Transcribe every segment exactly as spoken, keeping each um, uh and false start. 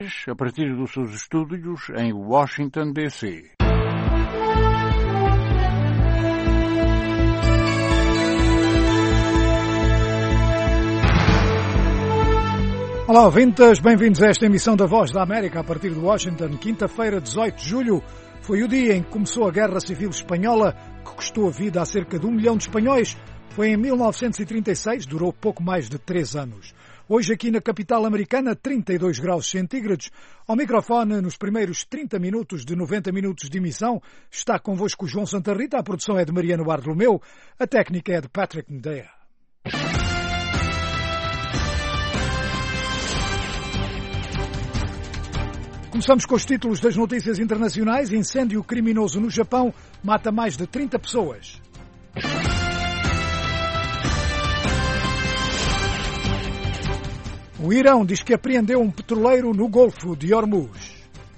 a partir dos seus estúdios em Washington, D C Olá, ouvintes, bem-vindos a esta emissão da Voz da América a partir de Washington. Quinta-feira, dezoito de julho, foi o dia em que começou a Guerra Civil Espanhola, que custou a vida a cerca de um milhão de espanhóis. Foi em mil novecentos e trinta e seis, durou pouco mais de três anos. Hoje aqui na capital americana, trinta e dois graus centígrados. Ao microfone, nos primeiros trinta minutos de noventa minutos de emissão, está convosco o João Santa Rita, a produção é de Mariano Bartolomeu, a técnica é de Patrick Medea. Começamos com os títulos das notícias internacionais. Incêndio criminoso no Japão mata mais de trinta pessoas. O Irão diz que apreendeu um petroleiro no Golfo de Hormuz.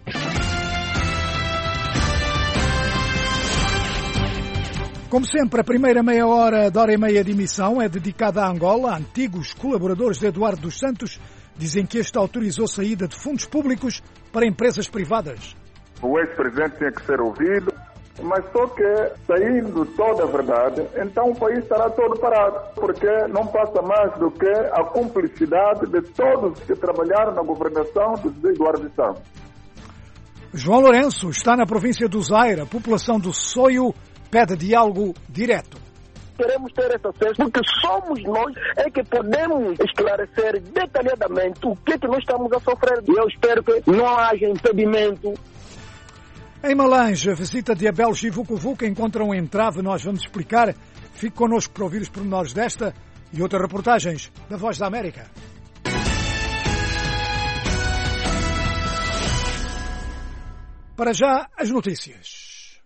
Como sempre, a primeira meia hora, da hora e meia de emissão é dedicada a Angola. Antigos colaboradores de Eduardo dos Santos dizem que este autorizou saída de fundos públicos para empresas privadas. O ex-presidente tinha que ser ouvido, mas só que, saindo toda a verdade, então o país estará todo parado, porque não passa mais do que a cumplicidade de todos que trabalharam na governação de Eduardo dos Santos. João Lourenço está na província do Zaire. A população do Soio pede diálogo direto. Queremos ter esse acesso porque somos nós é que podemos esclarecer detalhadamente o que, é que nós estamos a sofrer. E eu espero que não haja impedimento. Em Malange, a visita de Abel Chivucovuca encontra um entrave. Nós vamos explicar. Fique connosco para ouvir os pormenores desta e outras reportagens da Voz da América. Para já, as notícias.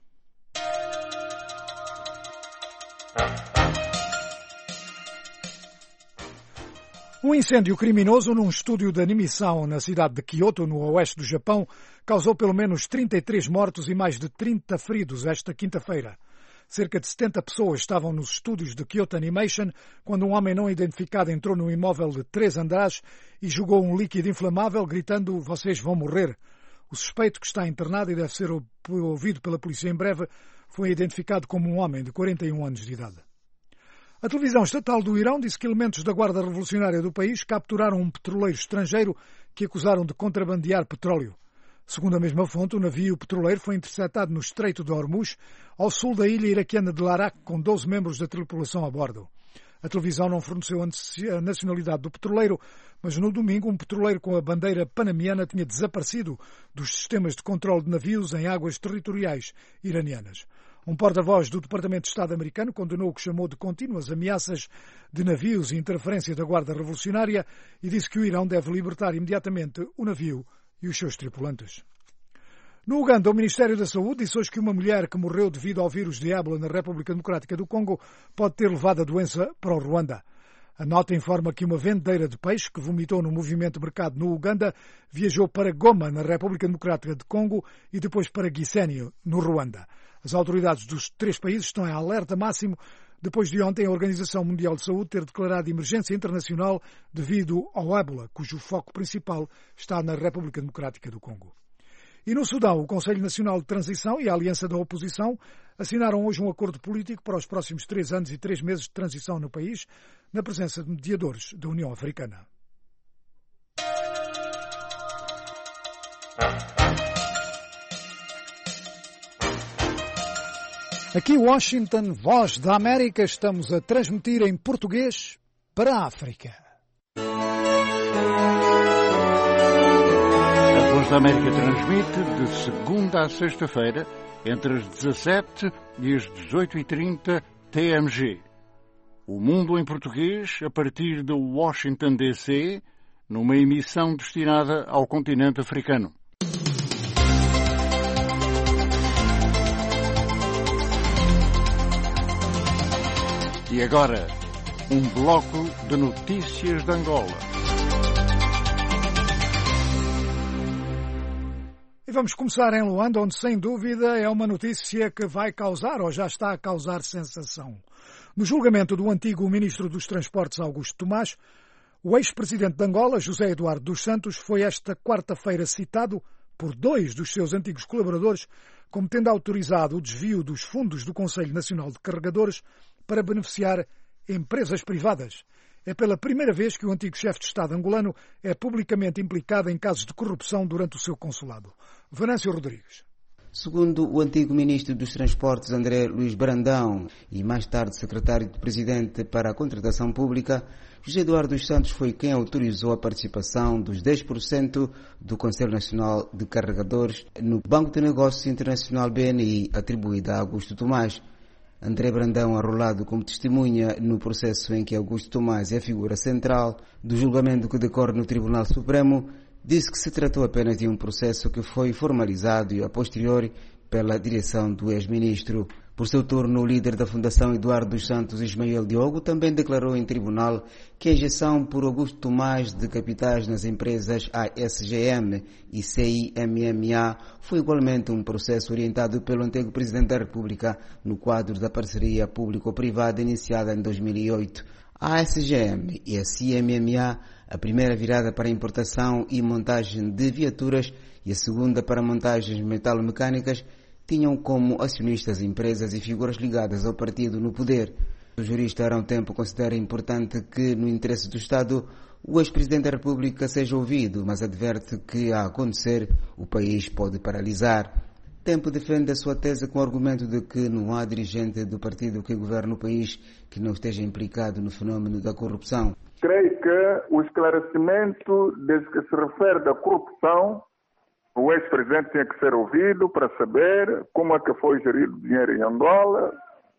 Um incêndio criminoso num estúdio de animação na cidade de Kyoto, no oeste do Japão, causou pelo menos trinta e três mortos e mais de trinta feridos esta quinta-feira. Cerca de setenta pessoas estavam nos estúdios de Kyoto Animation quando um homem não identificado entrou num imóvel de três andares e jogou um líquido inflamável, gritando: "Vocês vão morrer". O suspeito, que está internado e deve ser ouvido pela polícia em breve, foi identificado como um homem de quarenta e um anos de idade. A televisão estatal do Irão disse que elementos da Guarda Revolucionária do país capturaram um petroleiro estrangeiro que acusaram de contrabandear petróleo. Segundo a mesma fonte, o navio petroleiro foi interceptado no Estreito de Hormuz, ao sul da ilha iraquiana de Larak, com doze membros da tripulação a bordo. A televisão não forneceu a nacionalidade do petroleiro, mas no domingo um petroleiro com a bandeira panamiana tinha desaparecido dos sistemas de controle de navios em águas territoriais iranianas. Um porta-voz do Departamento de Estado americano condenou o que chamou de contínuas ameaças de navios e interferência da Guarda Revolucionária e disse que o Irão deve libertar imediatamente o navio e os seus tripulantes. No Uganda, o Ministério da Saúde disse hoje que uma mulher que morreu devido ao vírus de ébola na República Democrática do Congo pode ter levado a doença para o Ruanda. A nota informa que uma vendeira de peixe que vomitou no movimento mercado no Uganda viajou para Goma, na República Democrática do Congo, e depois para Gisenyi, no Ruanda. As autoridades dos três países estão em alerta máximo depois de ontem a Organização Mundial de Saúde ter declarado emergência internacional devido ao ébola, cujo foco principal está na República Democrática do Congo. E no Sudão, o Conselho Nacional de Transição e a Aliança da Oposição assinaram hoje um acordo político para os próximos três anos e três meses de transição no país, na presença de mediadores da União Africana. Aqui Washington, Voz da América, estamos a transmitir em português para a África. A Voz da América transmite de segunda a sexta-feira, entre as dezassete e as dezoito e trinta T M G. O Mundo em Português, a partir de Washington, D C, numa emissão destinada ao continente africano. E agora, um bloco de notícias de Angola. E vamos começar em Luanda, onde sem dúvida é uma notícia que vai causar, ou já está a causar, sensação. No julgamento do antigo Ministro dos Transportes, Augusto Tomás, O ex-presidente de Angola, José Eduardo dos Santos, foi esta quarta-feira citado por dois dos seus antigos colaboradores como tendo autorizado o desvio dos fundos do Conselho Nacional de Carregadores para beneficiar empresas privadas. É pela primeira vez que o antigo chefe de Estado angolano é publicamente implicado em casos de corrupção durante o seu consulado. Venâncio Rodrigues. Segundo o antigo ministro dos Transportes, André Luís Brandão, e mais tarde secretário de Presidente para a Contratação Pública, José Eduardo dos Santos foi quem autorizou a participação dos dez por cento do Conselho Nacional de Carregadores no Banco de Negócios Internacional B N I, atribuída a Augusto Tomás. André Brandão, arrolado como testemunha no processo em que Augusto Tomás é a figura central do julgamento que decorre no Tribunal Supremo, disse que se tratou apenas de um processo que foi formalizado e a posteriori pela direção do ex-ministro. Por seu turno, o líder da Fundação Eduardo dos Santos, Ismael Diogo, também declarou em tribunal que a injeção por Augusto Tomás de capitais nas empresas A S G M e C I M M A foi igualmente um processo orientado pelo antigo Presidente da República no quadro da parceria público-privada iniciada em dois mil e oito. A A S G M e a C I M M A, a primeira virada para a importação e montagem de viaturas e a segunda para montagens metalomecânicas, tinham como acionistas empresas e figuras ligadas ao partido no poder. O jurista Arão Tempo considera importante que, no interesse do Estado, o ex-presidente da República seja ouvido, mas adverte que, a acontecer, o país pode paralisar. Tempo defende a sua tese com o argumento de que não há dirigente do partido que governa o país que não esteja implicado no fenômeno da corrupção. Creio que o esclarecimento desde que se refere da corrupção, o ex-presidente tinha que ser ouvido para saber como é que foi gerido o dinheiro em Angola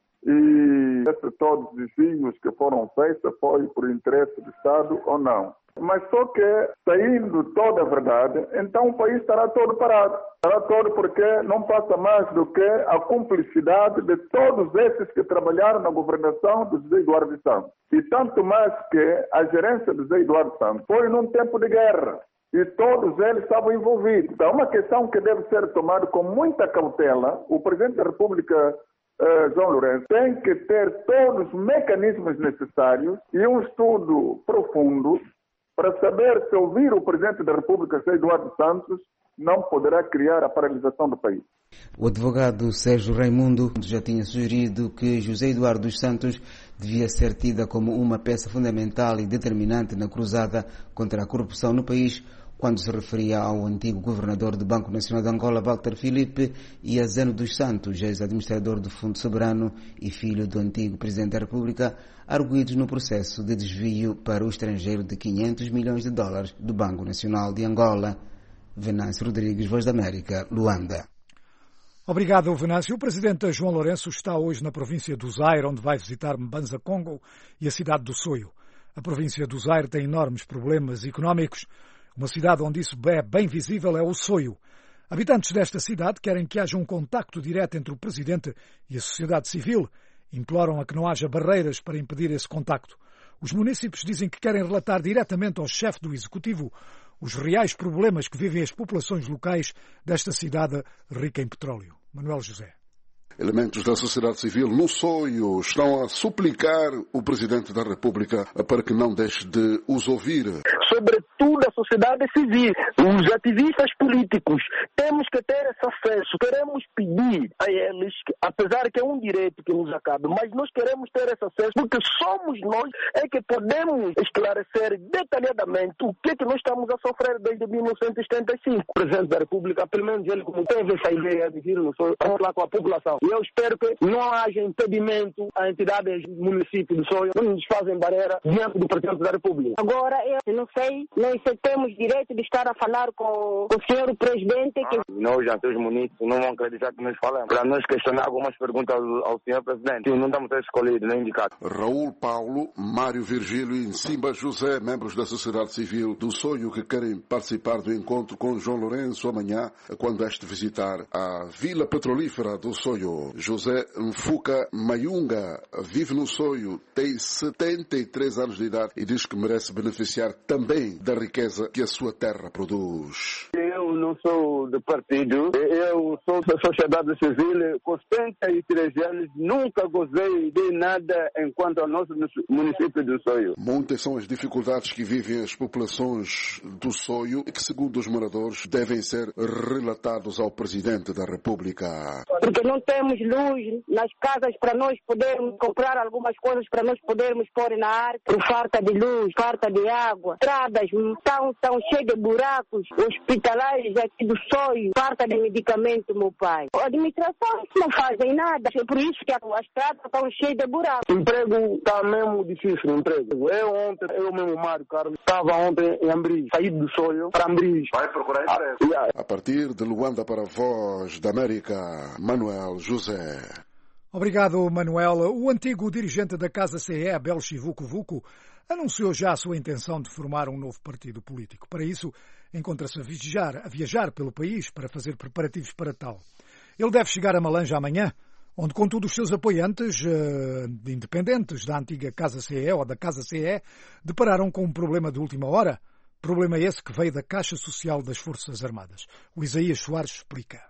e se todos os desvios que foram feitos foi por interesse do Estado ou não. Mas só que, saindo toda a verdade, então o país estará todo parado. Estará todo porque não passa mais do que a cumplicidade de todos esses que trabalharam na governação do José Eduardo dos Santos. E tanto mais que a gerência do José Eduardo dos Santos foi num tempo de guerra. E todos eles estavam envolvidos. Então, é uma questão que deve ser tomada com muita cautela. O Presidente da República, uh, João Lourenço, tem que ter todos os mecanismos necessários e um estudo profundo para saber se ouvir o Presidente da República, José Eduardo Santos, não poderá criar a paralisação do país. O advogado Sérgio Raimundo já tinha sugerido que José Eduardo dos Santos devia ser tida como uma peça fundamental e determinante na cruzada contra a corrupção no país, quando se referia ao antigo governador do Banco Nacional de Angola, Walter Filipe, e a Zeno dos Santos, ex-administrador do Fundo Soberano e filho do antigo Presidente da República, arguidos no processo de desvio para o estrangeiro de quinhentos milhões de dólares do Banco Nacional de Angola. Venâncio Rodrigues, Voz da América, Luanda. Obrigado, Venâncio. O presidente João Lourenço está hoje na província do Zaire, onde vai visitar Mbanza Congo e a cidade do Soio. A província do Zaire tem enormes problemas económicos. Uma cidade onde isso é bem visível é o Soio. Habitantes desta cidade querem que haja um contacto direto entre o presidente e a sociedade civil. Imploram a que não haja barreiras para impedir esse contacto. Os munícipes dizem que querem relatar diretamente ao chefe do Executivo os reais problemas que vivem as populações locais desta cidade rica em petróleo. Manuel José. Elementos da sociedade civil no Soio estão a suplicar o Presidente da República para que não deixe de os ouvir. Sobretudo a sociedade civil, os ativistas políticos, temos que ter esse acesso. Queremos pedir a eles, que, apesar que é um direito que nos acabe, mas nós queremos ter esse acesso porque somos nós é que podemos esclarecer detalhadamente o que é que nós estamos a sofrer desde mil novecentos e setenta e cinco. O Presidente da República, pelo menos ele como teve essa ideia de vir no Soio, falar com a população. Eu espero que não haja impedimento a entidades do município do Soio, não nos fazem barreira diante do Presidente da República. Agora, eu não sei, nós temos direito de estar a falar com, com o senhor Presidente. Que... Nós, já os municípios, não vão acreditar que nós falamos. Para nós questionar algumas perguntas ao, ao senhor Presidente, não estamos a escolher, nem indicado. Raul Paulo, Mário Virgílio e Simba José, membros da sociedade civil do Soio que querem participar do encontro com João Lourenço amanhã, quando este visitar a Vila Petrolífera do Soio. José Mfuka Mayunga vive no Soio, tem setenta e três anos de idade e diz que merece beneficiar também da riqueza que a sua terra produz. Eu não sou de partido, eu sou da sociedade civil, com setenta e três anos, nunca gozei de nada enquanto ao nosso município do Soio. Muitas são as dificuldades que vivem as populações do Soio e que, segundo os moradores, devem ser relatados ao Presidente da República. Porque não temos luz nas casas para nós podermos comprar algumas coisas para nós podermos pôr na arca. Por falta de luz, falta de água, estradas estão, estão cheias de buracos, hospitalares aqui do Soio, falta de medicamento, meu pai. A administração não fazem nada, é por isso que as estradas estão cheias de buracos. O emprego está mesmo difícil, o emprego. Eu ontem, eu mesmo, Mário Carlos, estava ontem em Ambriz, saí do Soio para Ambriz. Vai procurar emprego. Ah, a partir de Luanda para a Voz da América, Manuel José. Obrigado, Manuel. O antigo dirigente da Casa C E, Abel Chivuco-Vuco, anunciou já a sua intenção de formar um novo partido político. Para isso, encontra-se a viajar, a viajar pelo país para fazer preparativos para tal. Ele deve chegar a Malanja amanhã, onde, contudo, os seus apoiantes uh, independentes da antiga Casa C E ou da Casa C E depararam com um problema de última hora. Problema esse que veio da Caixa Social das Forças Armadas. O Isaías Soares explica.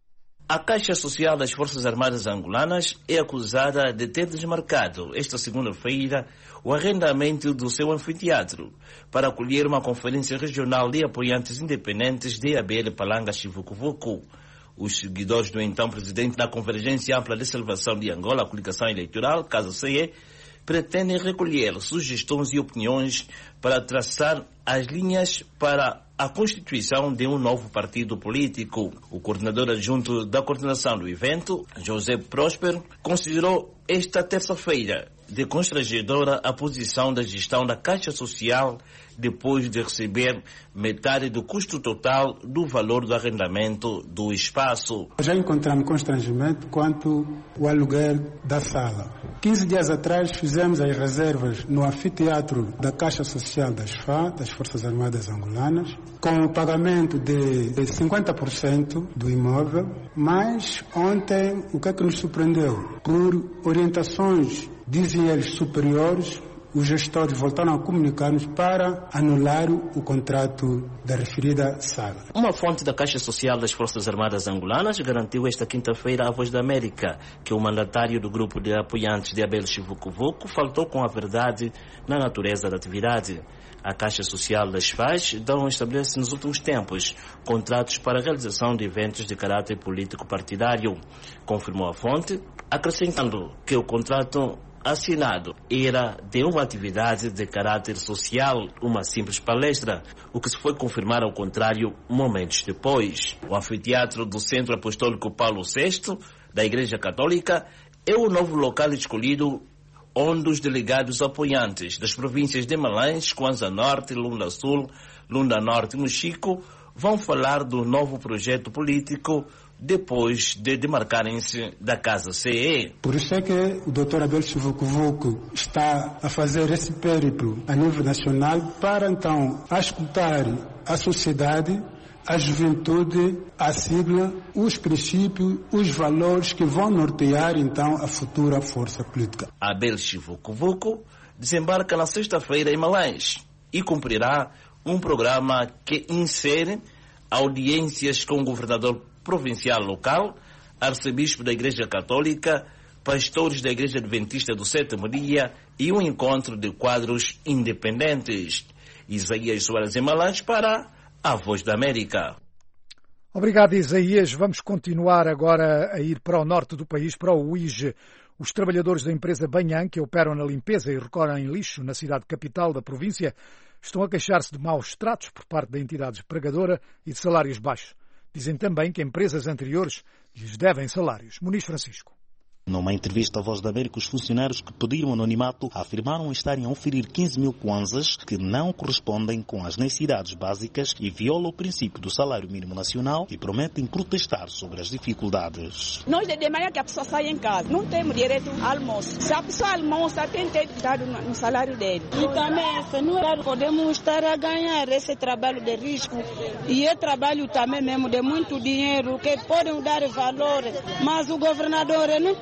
A Caixa Social das Forças Armadas Angolanas é acusada de ter desmarcado esta segunda-feira o arrendamento do seu anfiteatro para acolher uma conferência regional de apoiantes independentes de Abel Palanga Chivuco-Vuco. Os seguidores do então presidente da Convergência Ampla de Salvação de Angola, a Coligação Eleitoral, Casa C E, pretendem recolher sugestões e opiniões para traçar as linhas para a constituição de um novo partido político. O coordenador adjunto da coordenação do evento, José Próspero, considerou esta terça-feira de constrangedora a posição da gestão da Caixa Social depois de receber metade do custo total do valor do arrendamento do espaço. Já encontramos constrangimento quanto ao aluguer da sala. quinze dias atrás fizemos as reservas no anfiteatro da Caixa Social das F A, das Forças Armadas Angolanas, com o pagamento de cinquenta por cento do imóvel, mas ontem o que é que nos surpreendeu? Por orientações, dizem eles, superiores, os gestores voltaram a comunicar-nos para anular o contrato da referida sala. Uma fonte da Caixa Social das Forças Armadas Angolanas garantiu esta quinta-feira à Voz da América que o mandatário do grupo de apoiantes de Abel Chivuco-Vuco faltou com a verdade na natureza da atividade. A Caixa Social das F A S então estabelece nos últimos tempos contratos para a realização de eventos de caráter político partidário, confirmou a fonte, acrescentando que o contrato assinado era de uma atividade de caráter social, uma simples palestra, o que se foi confirmar ao contrário momentos depois. O anfiteatro do Centro Apostólico Paulo sexto, da Igreja Católica, é o novo local escolhido onde os delegados apoiantes das províncias de Malães, Kwanza Norte, Lunda Sul, Lunda Norte e Mochico vão falar do novo projeto político depois de demarcarem-se da Casa C E. Por isso é que o doutor Abel Chivuco-Vuco está a fazer esse périplo a nível nacional para então escutar a sociedade, a juventude, a sigla, os princípios, os valores que vão nortear então a futura força política. Abel Chivuco-Vuco desembarca na sexta-feira em Malães e cumprirá um programa que insere audiências com o governador provincial local, arcebispo da Igreja Católica, pastores da Igreja Adventista do Sétimo Dia e um encontro de quadros independentes. Isaías Soares em Malães para a Voz da América. Obrigado, Isaías. Vamos continuar agora a ir para o norte do país, para o Uíge. Os trabalhadores da empresa Banhan, que operam na limpeza e recolhem lixo na cidade capital da província, estão a queixar-se de maus tratos por parte da entidade espregadora e de salários baixos. Dizem também que empresas anteriores lhes devem salários. Muniz Francisco. Numa entrevista à Voz da América, os funcionários que pediram anonimato afirmaram estarem a oferir quinze mil kwanzas que não correspondem com as necessidades básicas e violam o princípio do salário mínimo nacional e prometem protestar sobre as dificuldades. Nós de manhã que a pessoa sai em casa, não temos direito ao almoço. Se a pessoa almoça, tem que ter dado no salário dele. E também, não é, podemos estar a ganhar esse trabalho de risco e é trabalho também mesmo de muito dinheiro que podem dar valor, mas o governador não está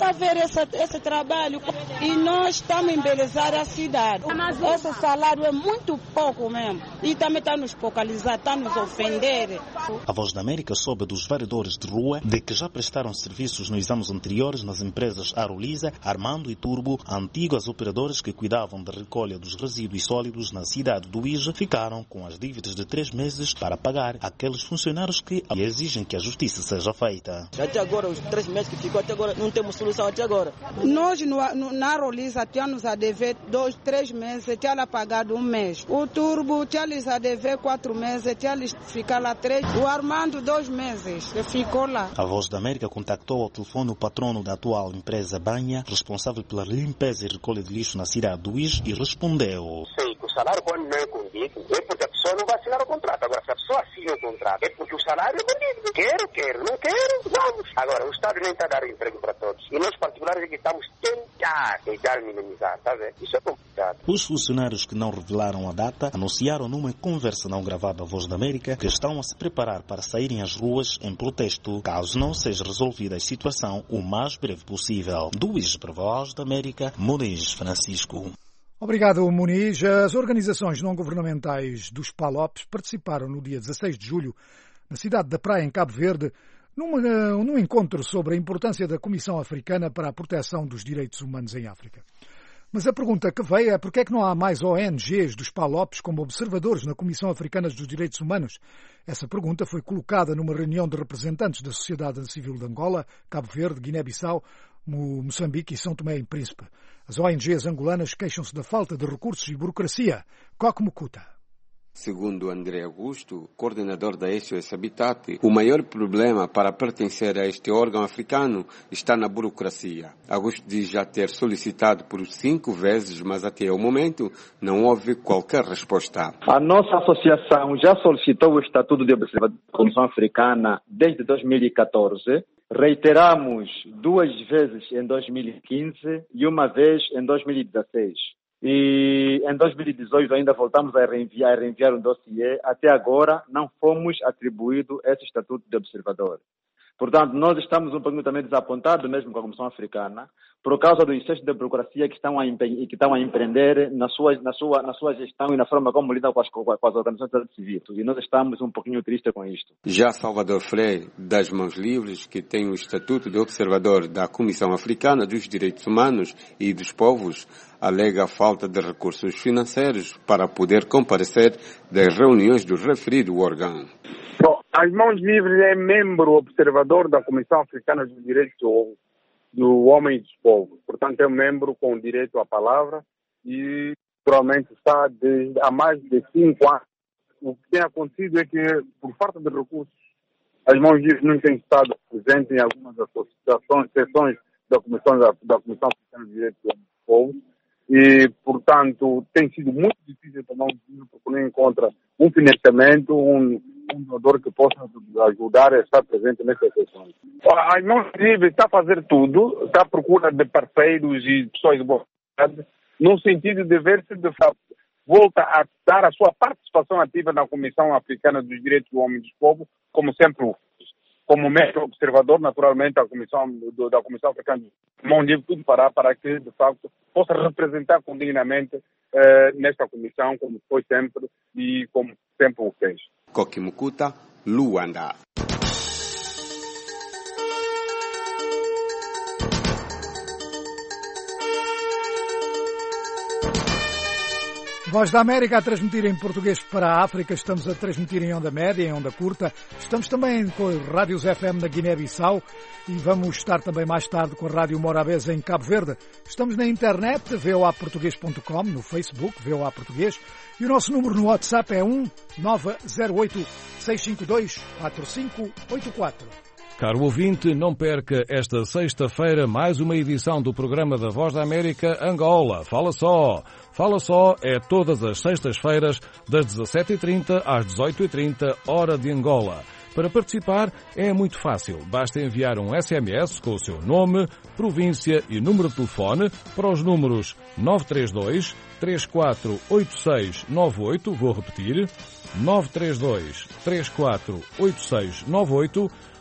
a ver esse, esse trabalho e nós estamos a embelezar a cidade. Esse salário é muito pouco mesmo e também está nos focalizar, está nos ofender. A Voz da América soube dos variadores de rua de que já prestaram serviços nos anos anteriores nas empresas Arolisa, Armando e Turbo, antigas operadoras que cuidavam da recolha dos resíduos sólidos na cidade do Ije, ficaram com as dívidas de três meses para pagar aqueles funcionários que exigem que a justiça seja feita. Até agora, os três meses que ficou, até agora não temos solução até agora. Nós no, no, na Arolisa tínhamos a dever dois, três meses, tinha pagado um mês. O Turbo tinha-lhes a dever quatro meses, tinha-lhes ficar lá três. O Armando, dois meses, ficou lá. A Voz da América contactou ao telefone o patrono da atual empresa Banha, responsável pela limpeza e recolha de lixo na cidade do Ije, e respondeu: sei que o salário quando não é condigno é porque a pessoa não vai assinar o contrato. Agora, se a pessoa assina o contrato é porque o salário é condigno. Quero, quero, não quero, vamos. Agora, o Estado nem está a dar emprego para todos. E nós, particulares, é que estamos tentar, tentar minimizar, está vendo? Isso é complicado. Os funcionários que não revelaram a data anunciaram numa conversa não gravada à Voz da América que estão a se preparar para saírem às ruas em protesto, caso não seja resolvida a situação o mais breve possível. Do Ije para a Voz da América, Muniz Francisco. Obrigado, Muniz. As organizações não-governamentais dos Palopes participaram no dia dezasseis de julho, na cidade da Praia, em Cabo Verde, numa, num encontro sobre a importância da Comissão Africana para a proteção dos direitos humanos em África. Mas a pergunta que veio é por que é que não há mais O N Gs dos Palopes como observadores na Comissão Africana dos Direitos Humanos? Essa pergunta foi colocada numa reunião de representantes da sociedade civil de Angola, Cabo Verde, Guiné-Bissau, Moçambique e São Tomé e Príncipe. As O N Gs angolanas queixam-se da falta de recursos e burocracia. Coque Mucuta. Segundo André Augusto, coordenador da S O S Habitat, o maior problema para pertencer a este órgão africano está na burocracia. Augusto diz já ter solicitado por cinco vezes, mas até o momento não houve qualquer resposta. A nossa associação já solicitou o Estatuto de Observador da Comissão Africana desde dois mil e catorze. Reiteramos duas vezes em dois mil e quinze e uma vez em dois mil e dezesseis. E em dois mil e dezoito ainda voltamos a reenviar, a reenviar um dossiê. Até agora não fomos atribuídos esse estatuto de observador. Portanto, nós estamos um pouquinho também desapontados mesmo com a Comissão Africana por causa do excesso de burocracia que estão a, empe- que estão a empreender na sua, na, sua, na sua gestão e na forma como lidam com as, com as organizações civis. E nós estamos um pouquinho tristes com isto. Já Salvador Freire, das Mãos Livres, que tem o estatuto de observador da Comissão Africana dos Direitos Humanos e dos Povos, alega a falta de recursos financeiros para poder comparecer das reuniões do referido órgão. Bom, as Mãos Livres é membro observador da Comissão Africana dos Direitos do Homem e dos Povos. Portanto, é um membro com direito à palavra e, provavelmente, está desde há mais de cinco anos. O que tem acontecido é que, por falta de recursos, as Mãos Livres não têm estado presentes em algumas associações, sessões da Comissão, da, da Comissão Africana dos Direitos do Homem e dos Povos. E, portanto, tem sido muito difícil tomar um tiro porque não encontra um financiamento, um, um doador que possa ajudar a estar presente nessas sessões. A Mãos Livres está a fazer tudo, está à procura de parceiros e pessoas de boa vontade, no sentido de ver-se de volta a dar a sua participação ativa na Comissão Africana dos Direitos do Homem e dos Povos, como sempre o como membro observador, naturalmente, a comissão, do, da Comissão Africana Mão Livre, tudo fará para que, de facto, possa representar condignamente eh, nesta comissão, como foi sempre e como sempre o fez. Coque Mucuta, Luanda. Voz da América a transmitir em português para a África. Estamos a transmitir em onda média, em onda curta. Estamos também com a Rádios F M da Guiné-Bissau e vamos estar também mais tarde com a Rádio Morabeza em Cabo Verde. Estamos na internet, v o a português ponto com, no Facebook, V O A Português, e o nosso número no WhatsApp é um nove zero oito seis cinco dois quatro cinco oito quatro. Caro ouvinte, não perca esta sexta-feira mais uma edição do programa da Voz da América Angola. Fala só! Fala só é todas as sextas-feiras, das dezassete e trinta às dezoito e trinta, hora de Angola. Para participar é muito fácil. Basta enviar um S M S com o seu nome, província e número de telefone para os números nove três dois, três quatro oito seis nove oito, vou repetir, nove três dois, três quatro oito seis nove oito,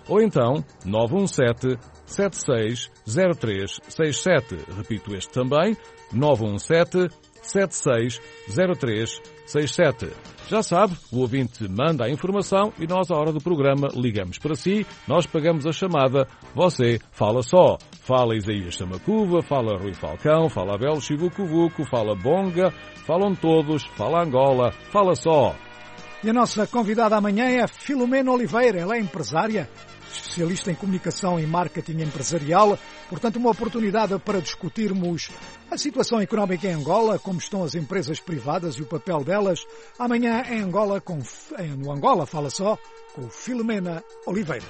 ou então nove um sete, sete seis zero três seis sete. Repito este também, nove um sete, sete seis zero três seis sete. Já sabe, o ouvinte manda a informação e nós, à hora do programa, ligamos para si, nós pagamos a chamada, você fala só. Fala Isaías Samacuva, fala Rui Falcão, fala Abel Chivucovuco, fala Bonga, falam todos, fala Angola, fala só. E a nossa convidada amanhã é a Filomena Oliveira. Ela é empresária, especialista em comunicação e marketing empresarial. Portanto, uma oportunidade para discutirmos a situação económica em Angola, como estão as empresas privadas e o papel delas. Amanhã em Angola, com, no Angola Fala Só, com Filomena Oliveira.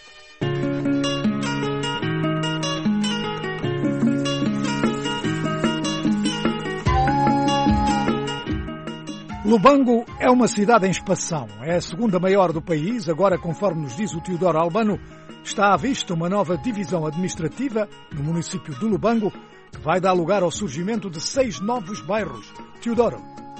Lubango é uma cidade em expansão. É a segunda maior do país. Agora, conforme nos diz o Teodoro Albano, está à vista uma nova divisão administrativa no município de Lubango, que vai dar lugar ao surgimento de seis novos bairros. Teodoro.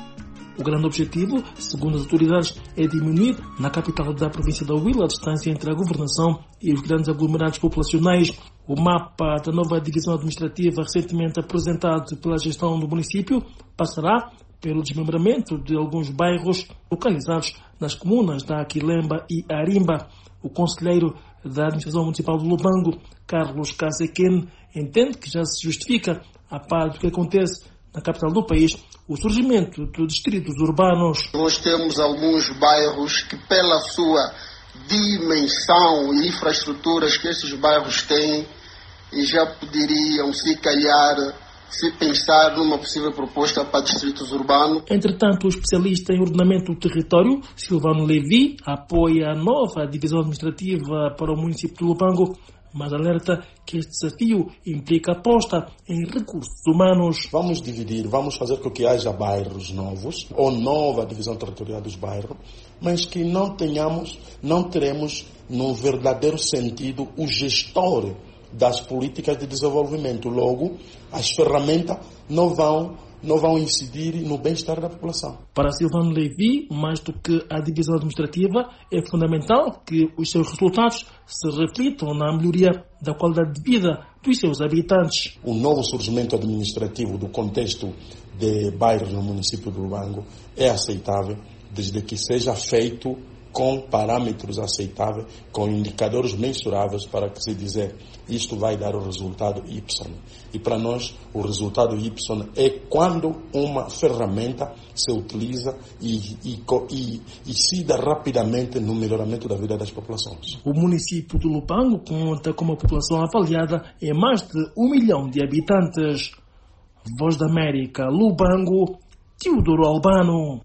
O grande objetivo, segundo as autoridades, é diminuir na capital da província da Huila a distância entre a governação e os grandes aglomerados populacionais. O mapa da nova divisão administrativa, recentemente apresentado pela gestão do município, passará pelo desmembramento de alguns bairros localizados nas comunas da Aquilemba e Arimba. O conselheiro da Administração Municipal de Lubango, Carlos Casequen, entende que já se justifica, a par do que acontece na capital do país, o surgimento de distritos urbanos. Nós temos alguns bairros que, pela sua dimensão e infraestruturas que esses bairros têm, e já poderiam, se calhar, se pensar numa possível proposta para distritos urbanos. Entretanto, o especialista em ordenamento do território, Silvano Levi, apoia a nova divisão administrativa para o município de Lubango, mas alerta que este desafio implica aposta em recursos humanos. Vamos dividir, vamos fazer com que haja bairros novos, ou nova divisão territorial dos bairros, mas que não tenhamos, não teremos, no verdadeiro sentido, o gestor das políticas de desenvolvimento. Logo, as ferramentas não vão, não vão incidir no bem-estar da população. Para Silvano Levi, mais do que a divisão administrativa, é fundamental que os seus resultados se reflitam na melhoria da qualidade de vida dos seus habitantes. O novo surgimento administrativo do contexto de bairros no município de Lubango é aceitável, desde que seja feito com parâmetros aceitáveis, com indicadores mensuráveis para que se dizer isto vai dar o resultado Y. E para nós o resultado Y é quando uma ferramenta se utiliza e, e, e, e se dá rapidamente no melhoramento da vida das populações. O município de Lubango conta com uma população avaliada em mais de um milhão de habitantes. Voz da América, Lubango, Teodoro Albano.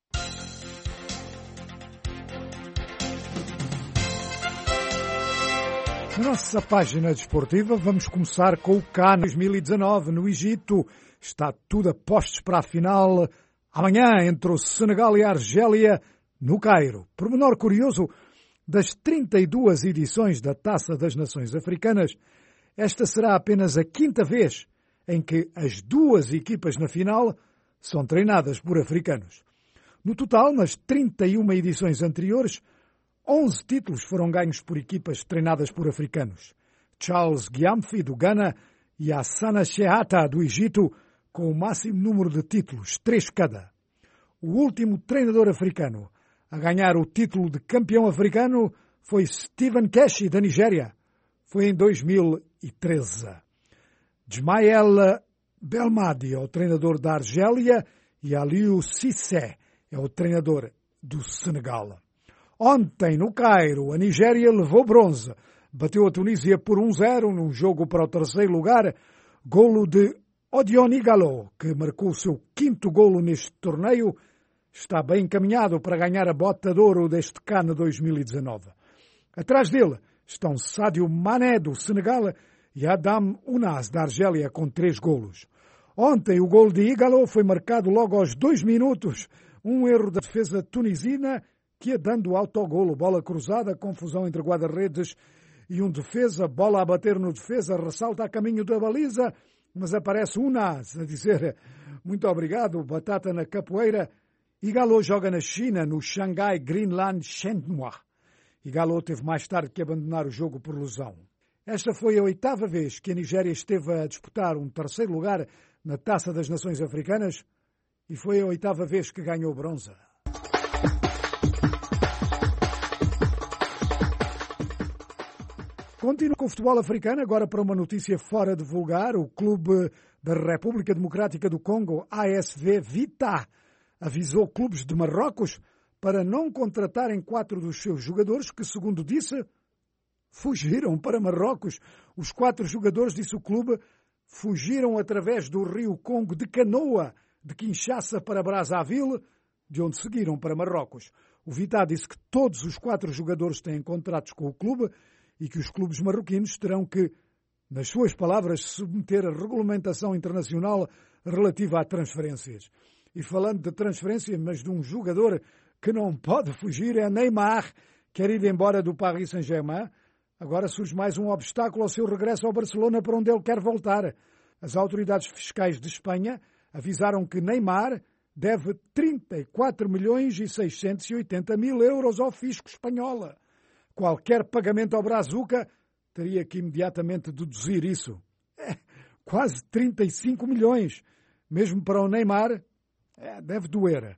Na nossa página desportiva vamos começar com o CAN dois mil e dezanove no Egito. Está tudo a postos para a final amanhã entre o Senegal e a Argélia no Cairo. Pormenor curioso, das trinta e duas edições da Taça das Nações Africanas, esta será apenas a quinta vez em que as duas equipas na final são treinadas por africanos. No total, nas trinta e uma edições anteriores, onze títulos foram ganhos por equipas treinadas por africanos. Charles Gyamfi, do Ghana, e Hassana Shehata, do Egito, com o máximo número de títulos, três cada. O último treinador africano a ganhar o título de campeão africano foi Stephen Keshi, da Nigéria. Foi em dois mil e treze. Ismael Belmadi é o treinador da Argélia e Aliou Cissé é o treinador do Senegal. Ontem, no Cairo, a Nigéria levou bronze. Bateu a Tunísia por um zero num jogo para o terceiro lugar. Golo de Odion Ighalo, que marcou o seu quinto golo neste torneio, está bem encaminhado para ganhar a bota de ouro deste CAN dois mil e dezanove. Atrás dele estão Sadio Mané, do Senegal, e Adam Ounas, da Argélia, com três golos. Ontem, o golo de Ighalo foi marcado logo aos dois minutos. Um erro da defesa tunisina, que ia dando autogolo, bola cruzada, confusão entre guarda-redes e um defesa, bola a bater no defesa, ressalta a caminho da baliza, mas aparece Ounas a dizer muito obrigado, batata na capoeira. Ighalo joga na China, no Shanghai Greenland Shenhua, Ighalo teve mais tarde que abandonar o jogo por lesão. Esta foi a oitava vez que a Nigéria esteve a disputar um terceiro lugar na Taça das Nações Africanas e foi a oitava vez que ganhou bronze. Continua com o futebol africano, agora para uma notícia fora de vulgar. O clube da República Democrática do Congo, A S V Vita, avisou clubes de Marrocos para não contratarem quatro dos seus jogadores que, segundo disse, fugiram para Marrocos. Os quatro jogadores, disse o clube, fugiram através do rio Congo de canoa de Kinshasa para Brazzaville, de onde seguiram para Marrocos. O Vita disse que todos os quatro jogadores têm contratos com o clube e que os clubes marroquinos terão que, nas suas palavras, submeter a regulamentação internacional relativa a transferências. E falando de transferência, mas de um jogador que não pode fugir, é Neymar, quer ir embora do Paris Saint-Germain. Agora surge mais um obstáculo ao seu regresso ao Barcelona, para onde ele quer voltar. As autoridades fiscais de Espanha avisaram que Neymar deve trinta e quatro milhões e seiscentos e oitenta mil euros ao fisco espanhol. Qualquer pagamento ao Brazuca teria que imediatamente deduzir isso. É, quase trinta e cinco milhões. Mesmo para o Neymar, é, deve doer.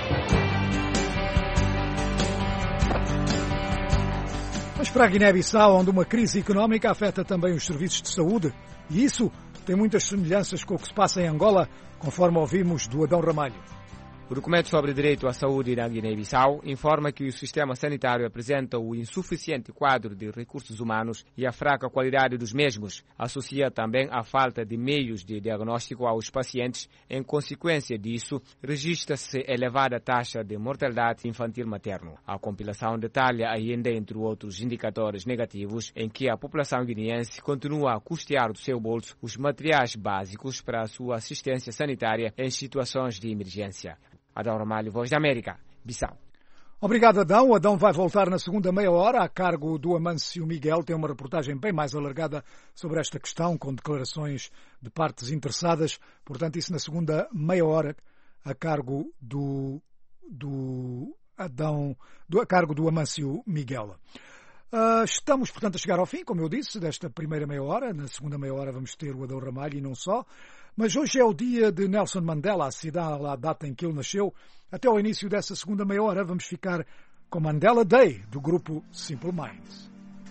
Mas para a Guiné-Bissau, onde uma crise económica afeta também os serviços de saúde, e isso tem muitas semelhanças com o que se passa em Angola, conforme ouvimos do Adão Ramalho. O documento sobre direito à saúde na Guiné-Bissau informa que o sistema sanitário apresenta o insuficiente quadro de recursos humanos e a fraca qualidade dos mesmos. Associa também a falta de meios de diagnóstico aos pacientes. Em consequência disso, registra-se elevada taxa de mortalidade infantil materno. A compilação detalha ainda, entre outros indicadores negativos, em que a população guineense continua a custear do seu bolso os materiais básicos para a sua assistência sanitária em situações de emergência. Adão Ramalho, Voz da América, Bissau. Obrigado, Adão. O Adão vai voltar na segunda meia hora, a cargo do Amâncio Miguel. Tem uma reportagem bem mais alargada sobre esta questão, com declarações de partes interessadas. Portanto, isso na segunda meia hora, a cargo do, do Adão, do, a cargo do Amâncio Miguel. Uh, estamos, portanto, a chegar ao fim, como eu disse, desta primeira meia hora. Na segunda meia hora vamos ter o Adão Ramalho e não só. Mas hoje é o dia de Nelson Mandela, a cidade, a data em que ele nasceu. Até ao início dessa segunda meia hora vamos ficar com Mandela Day, do grupo Simple Minds.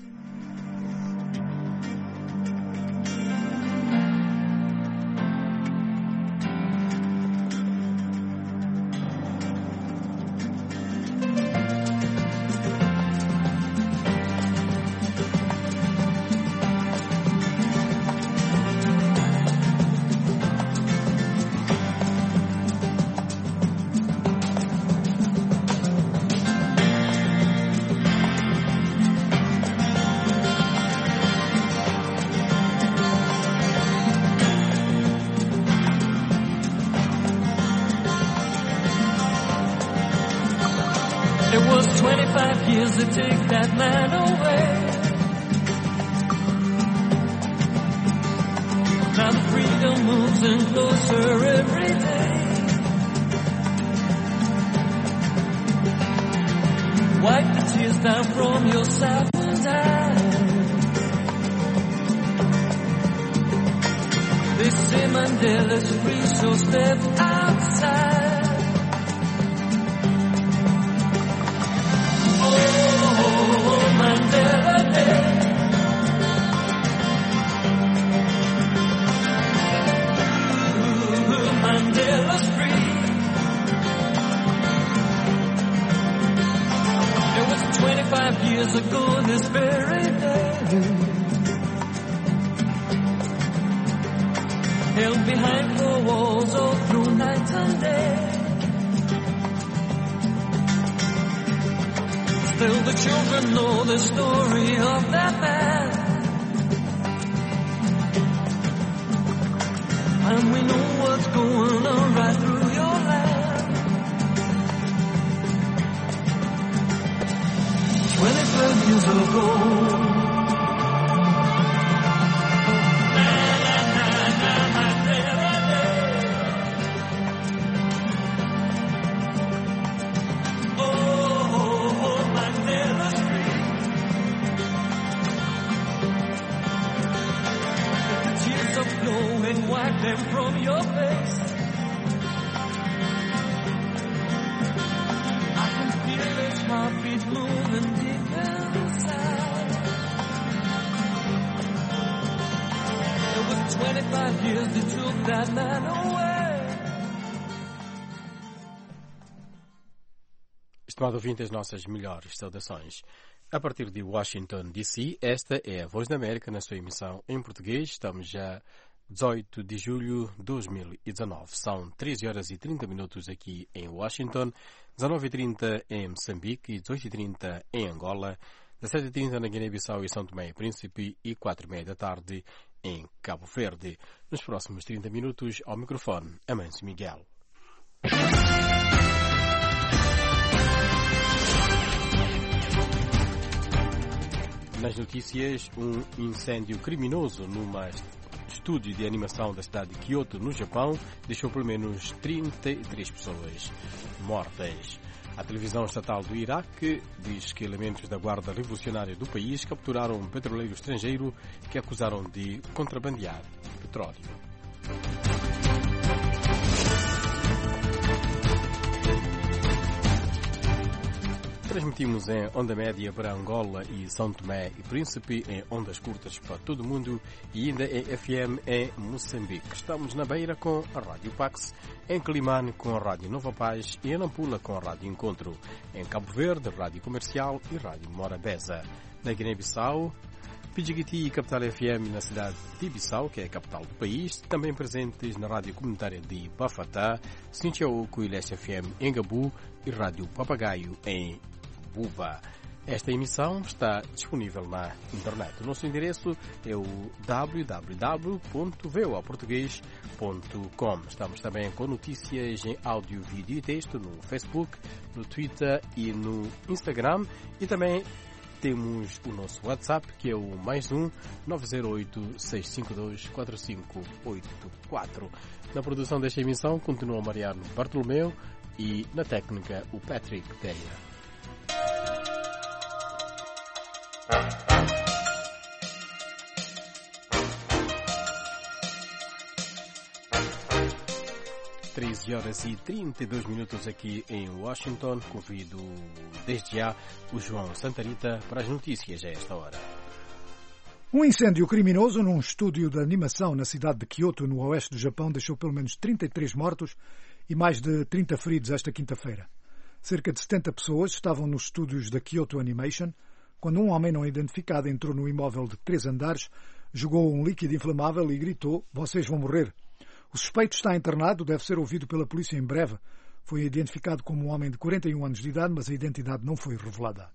To take that man away. Now the freedom moves in closer every day. Wipe the tears down from your saddened eyes. They say Mandela's free, so step outside. Mandela Day. Ooh, Mandela's free. It was twenty-five years ago this very day. Held behind four walls all through night and day. Still the children know the story of that man. And we know what's going on right through your land. Twenty-five years ago. Oh, oh, oh, Mandela Street. them from your face. I can feel this heartbeat moving deep inside. It was twenty-five years that took that man away. Estimado ouvinte, as nossas melhores saudações. A partir de Washington, D C, esta é a Voz da América na sua emissão em português. Estamos já dezoito de julho de dois mil e dezanove. São treze horas e trinta minutos aqui em Washington, dezenove e trinta em Moçambique e dezoito e trinta em Angola, dezessete e trinta na Guiné-Bissau e São Tomé e Príncipe e quatro e meia da tarde em Cabo Verde. Nos próximos trinta minutos, ao microfone, Amâncio Miguel. Nas notícias, um incêndio criminoso numa estúdio de animação da cidade de Kyoto, no Japão, deixou pelo menos trinta e três pessoas mortas. A televisão estatal do Iraque diz que elementos da Guarda Revolucionária do país capturaram um petroleiro estrangeiro que acusaram de contrabandear petróleo. Transmitimos em onda média para Angola e São Tomé e Príncipe, em ondas curtas para todo o mundo e ainda em F M em Moçambique. Estamos na Beira com a Rádio Pax, em Climane com a Rádio Nova Paz e em Nampula com a Rádio Encontro. Em Cabo Verde, Rádio Comercial e Rádio Morabeza. Na Guiné-Bissau, Pidjigiti e Capital F M na cidade de Bissau, que é a capital do país, também presentes na Rádio Comunitária de Bafatá, Sintiaoco e Leste F M em Gabu e Rádio Papagaio em Buba. Esta emissão está disponível na internet. O nosso endereço é o w w w ponto voa português ponto com. Estamos também com notícias em áudio, vídeo e texto no Facebook, no Twitter e no Instagram. E também temos o nosso WhatsApp, que é o mais um nove zero oito, seis cinco dois, quatro cinco oito quatro. Na produção desta emissão continua o Mariano Bartolomeu e na técnica o Patrick Teia. treze horas e trinta e dois minutos aqui em Washington. Convido desde já o João Santarita para as notícias a esta hora. Um incêndio criminoso num estúdio de animação na cidade de Kyoto, no oeste do Japão, deixou pelo menos trinta e três mortos e mais de trinta feridos esta quinta-feira. Cerca de setenta pessoas estavam nos estúdios da Kyoto Animation quando um homem não identificado entrou no imóvel de três andares, jogou um líquido inflamável e gritou: "Vocês vão morrer". O suspeito está internado, deve ser ouvido pela polícia em breve. Foi identificado como um homem de quarenta e um anos de idade, mas a identidade não foi revelada.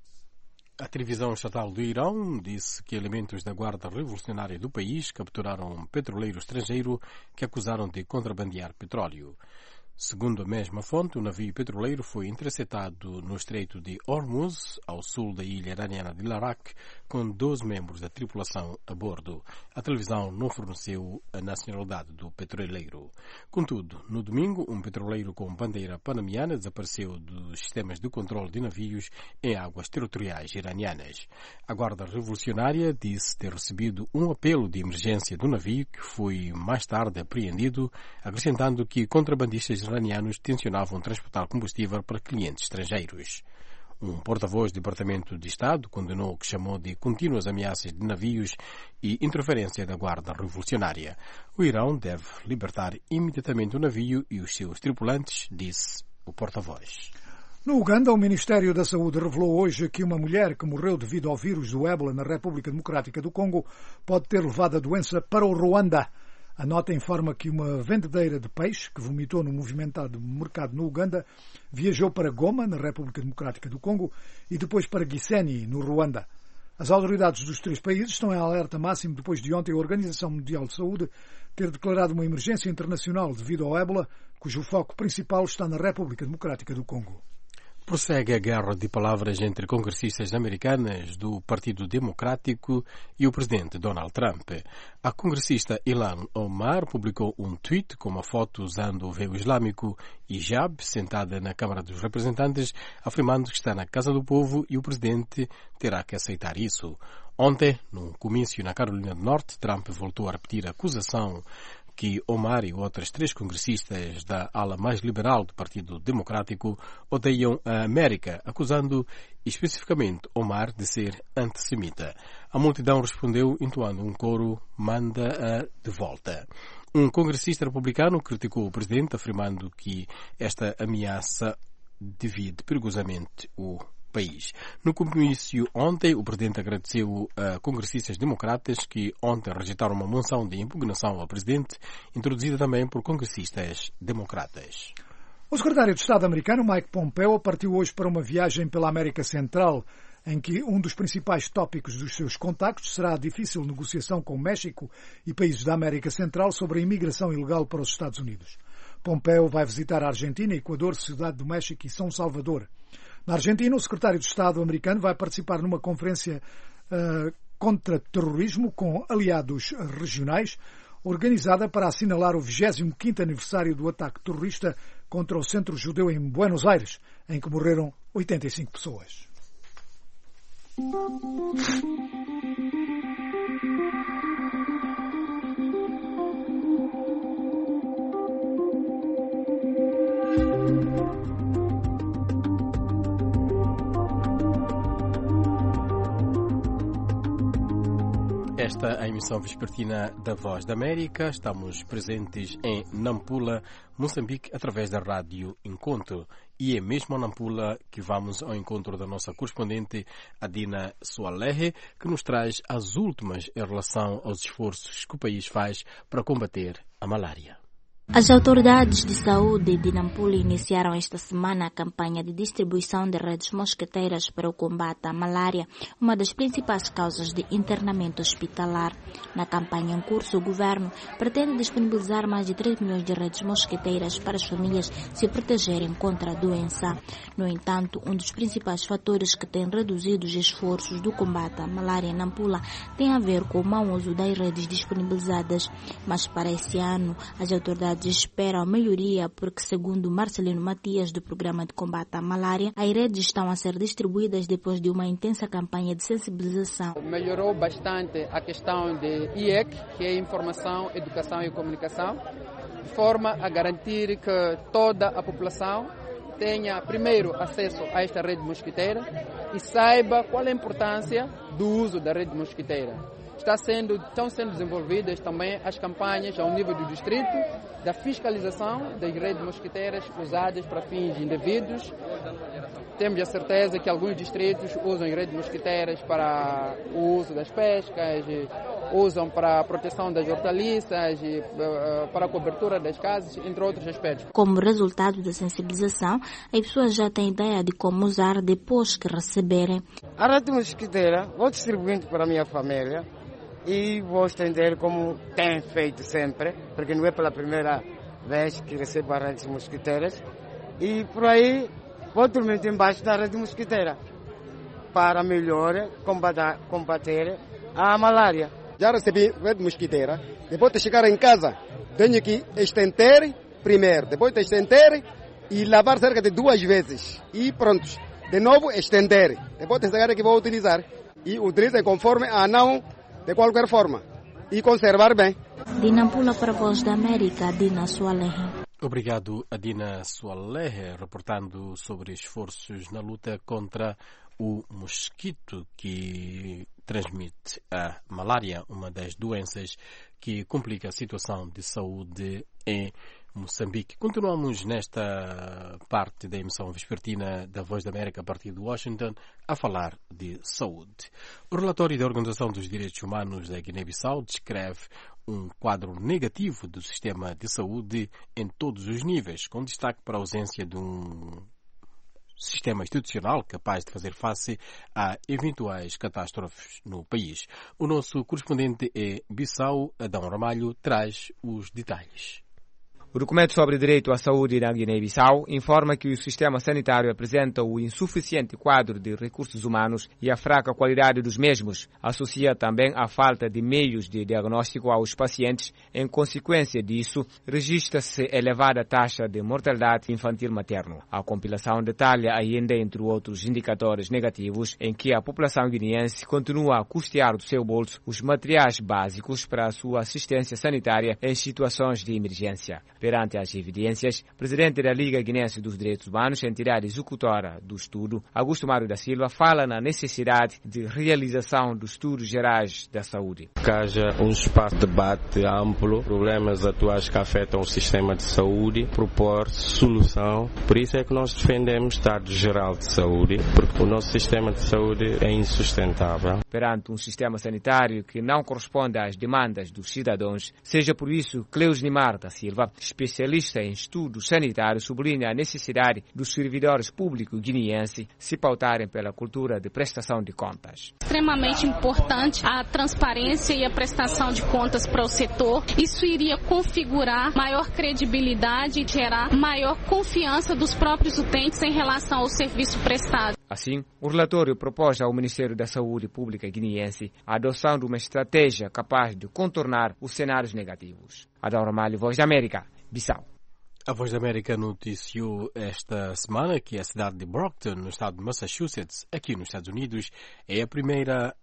A televisão estatal do Irão disse que elementos da Guarda Revolucionária do país capturaram um petroleiro estrangeiro que acusaram de contrabandear petróleo. Segundo a mesma fonte, o navio petroleiro foi interceptado no Estreito de Hormuz, ao sul da ilha iraniana de Larak, com doze membros da tripulação a bordo. A televisão não forneceu a nacionalidade do petroleiro. Contudo, no domingo, um petroleiro com bandeira panamiana desapareceu dos sistemas de controle de navios em águas territoriais iranianas. A Guarda Revolucionária disse ter recebido um apelo de emergência do navio, que foi mais tarde apreendido, acrescentando que contrabandistas iranianos tencionavam transportar combustível para clientes estrangeiros. Um porta-voz do Departamento de Estado condenou o que chamou de contínuas ameaças de navios e interferência da Guarda Revolucionária. O Irão deve libertar imediatamente o navio e os seus tripulantes, disse o porta-voz. No Uganda, o Ministério da Saúde revelou hoje que uma mulher que morreu devido ao vírus do ébola na República Democrática do Congo pode ter levado a doença para o Ruanda. A nota informa que uma vendedeira de peixe, que vomitou no movimentado mercado no Uganda, viajou para Goma, na República Democrática do Congo, e depois para Gisenyi, no Ruanda. As autoridades dos três países estão em alerta máximo depois de ontem a Organização Mundial de Saúde ter declarado uma emergência internacional devido ao ébola, cujo foco principal está na República Democrática do Congo. Prossegue a guerra de palavras entre congressistas americanas do Partido Democrático e o presidente Donald Trump. A congressista Ilhan Omar publicou um tweet com uma foto usando o véu islâmico hijab, sentada na Câmara dos Representantes, afirmando que está na Casa do Povo e o presidente terá que aceitar isso. Ontem, num comício na Carolina do Norte, Trump voltou a repetir a acusação que Omar e outras três congressistas da ala mais liberal do Partido Democrático odeiam a América, acusando especificamente Omar de ser antissemita. A multidão respondeu entoando um coro "manda-a de volta". Um congressista republicano criticou o presidente, afirmando que esta ameaça divide perigosamente o país. No comício ontem, o presidente agradeceu a congressistas democratas que ontem rejeitaram uma moção de impugnação ao presidente, introduzida também por congressistas democratas. O secretário de Estado americano, Mike Pompeo, partiu hoje para uma viagem pela América Central, em que um dos principais tópicos dos seus contactos será a difícil negociação com o México e países da América Central sobre a imigração ilegal para os Estados Unidos. Pompeo vai visitar a Argentina, Equador, Cidade do México e São Salvador. Na Argentina, o secretário de Estado americano vai participar numa conferência uh, contra terrorismo com aliados regionais, organizada para assinalar o vigésimo quinto aniversário do ataque terrorista contra o Centro Judeu em Buenos Aires, em que morreram oitenta e cinco pessoas. Esta é a emissão vespertina da Voz da América. Estamos presentes em Nampula, Moçambique, através da Rádio Encontro. E é mesmo a Nampula que vamos ao encontro da nossa correspondente Adina Soalehe, que nos traz as últimas em relação aos esforços que o país faz para combater a malária. As autoridades de saúde de Nampula iniciaram esta semana a campanha de distribuição de redes mosqueteiras para o combate à malária, uma das principais causas de internamento hospitalar. Na campanha em curso, o governo pretende disponibilizar mais de três milhões de redes mosqueteiras para as famílias se protegerem contra a doença. No entanto, um dos principais fatores que tem reduzido os esforços do combate à malária em Nampula tem a ver com o mau uso das redes disponibilizadas. Mas para esse ano, as autoridades esperam a melhoria porque, segundo Marcelino Matias, do Programa de Combate à Malária, as redes estão a ser distribuídas depois de uma intensa campanha de sensibilização. Melhorou bastante a questão de I E C, que é Informação, Educação e Comunicação, de forma a garantir que toda a população tenha, primeiro, acesso a esta rede mosquiteira e saiba qual é a importância do uso da rede mosquiteira. Está sendo, estão sendo desenvolvidas também as campanhas ao nível do distrito da fiscalização das redes mosquiteiras usadas para fins indevidos. Temos a certeza que alguns distritos usam redes mosquiteiras para o uso das pescas, usam para a proteção das hortaliças, para a cobertura das casas, entre outros aspectos. Como resultado da sensibilização, as pessoas já têm ideia de como usar depois que receberem. A rede mosquiteira vou distribuindo para a minha família. E vou estender como tem feito sempre, porque não é pela primeira vez que recebo as redes mosquiteiras. E por aí vou dormir embaixo da rede mosquiteira para melhor combater, combater a malária. Já recebi rede mosquiteira, depois de chegar em casa tenho que estender primeiro, depois de estender e lavar cerca de duas vezes. E pronto, de novo estender, depois de chegar que vou utilizar. E utilize conforme a não de qualquer forma, e conservar bem. De Nampula para a Voz da América, Adina Soalehe. Obrigado, Adina Soalehe, reportando sobre esforços na luta contra o mosquito que transmite a malária, uma das doenças que complica a situação de saúde em Moçambique. Continuamos nesta parte da emissão vespertina da Voz da América a partir de Washington a falar de saúde. O relatório da Organização dos Direitos Humanos da Guiné-Bissau descreve um quadro negativo do sistema de saúde em todos os níveis, com destaque para a ausência de um sistema institucional capaz de fazer face a eventuais catástrofes no país. O nosso correspondente em Bissau, Adão Ramalho, traz os detalhes. O documento sobre direito à saúde na Guiné-Bissau informa que o sistema sanitário apresenta o insuficiente quadro de recursos humanos e a fraca qualidade dos mesmos. Associa também a falta de meios de diagnóstico aos pacientes. Em consequência disso, registra-se elevada taxa de mortalidade infantil materno. A compilação detalha ainda, entre outros indicadores negativos, em que a população guineense continua a custear do seu bolso os materiais básicos para a sua assistência sanitária em situações de emergência. Perante as evidências, o presidente da Liga Guinense dos Direitos Humanos, entidade executora do estudo, Augusto Mário da Silva, fala na necessidade de realização dos estudos gerais da saúde. Que haja um espaço de debate amplo, problemas atuais que afetam o sistema de saúde, propor solução. Por isso é que nós defendemos o Estado Geral de Saúde, porque o nosso sistema de saúde é insustentável. Perante um sistema sanitário que não corresponde às demandas dos cidadãos, seja por isso, Cleusnimar da Silva, especialista em estudos sanitários, sublinha a necessidade dos servidores públicos guineenses se pautarem pela cultura de prestação de contas. Extremamente importante a transparência e a prestação de contas para o setor. Isso iria configurar maior credibilidade e gerar maior confiança dos próprios utentes em relação ao serviço prestado. Assim, o relatório propôs ao Ministério da Saúde Pública guineense a adoção de uma estratégia capaz de contornar os cenários negativos. Adão Ramalho, Voz da América, Bissau. A Voz da América noticiou esta semana que a cidade de Brockton, no estado de Massachusetts, aqui nos Estados Unidos, é a primeira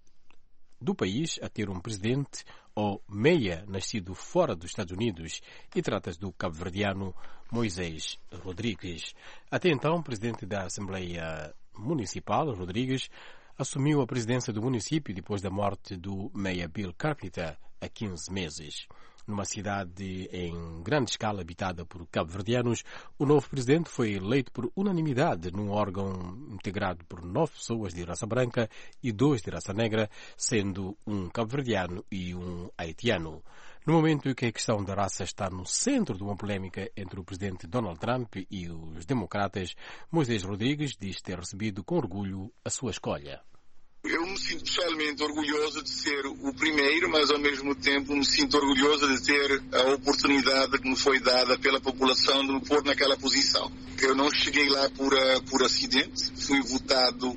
do país a ter um presidente ou meia nascido fora dos Estados Unidos, e trata-se do cabo-verdiano Moisés Rodrigues. Até então, o presidente da Assembleia Municipal, Rodrigues, assumiu a presidência do município depois da morte do meia Bill Carpenter há quinze meses. Numa cidade em grande escala habitada por cabo-verdianos, o novo presidente foi eleito por unanimidade num órgão integrado por nove pessoas de raça branca e dois de raça negra, sendo um cabo-verdiano e um haitiano. No momento em que a questão da raça está no centro de uma polémica entre o presidente Donald Trump e os democratas, Moisés Rodrigues diz ter recebido com orgulho a sua escolha. Eu me sinto pessoalmente orgulhoso de ser o primeiro, mas ao mesmo tempo me sinto orgulhoso de ter a oportunidade que me foi dada pela população de me pôr naquela posição. Eu não cheguei lá por, uh, por acidente, fui votado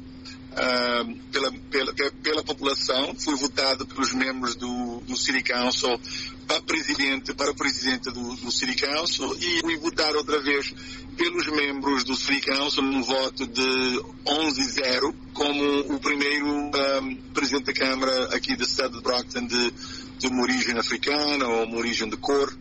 uh, pela, pela, pela população, fui votado pelos membros do, do City Council para presidente, para o presidente do, do City Council, e fui votar outra vez pelos membros do City Council num voto de onze a zero, como o primeiro um, presidente da Câmara aqui da cidade de Brockton de, de uma origem africana ou uma origem de cor.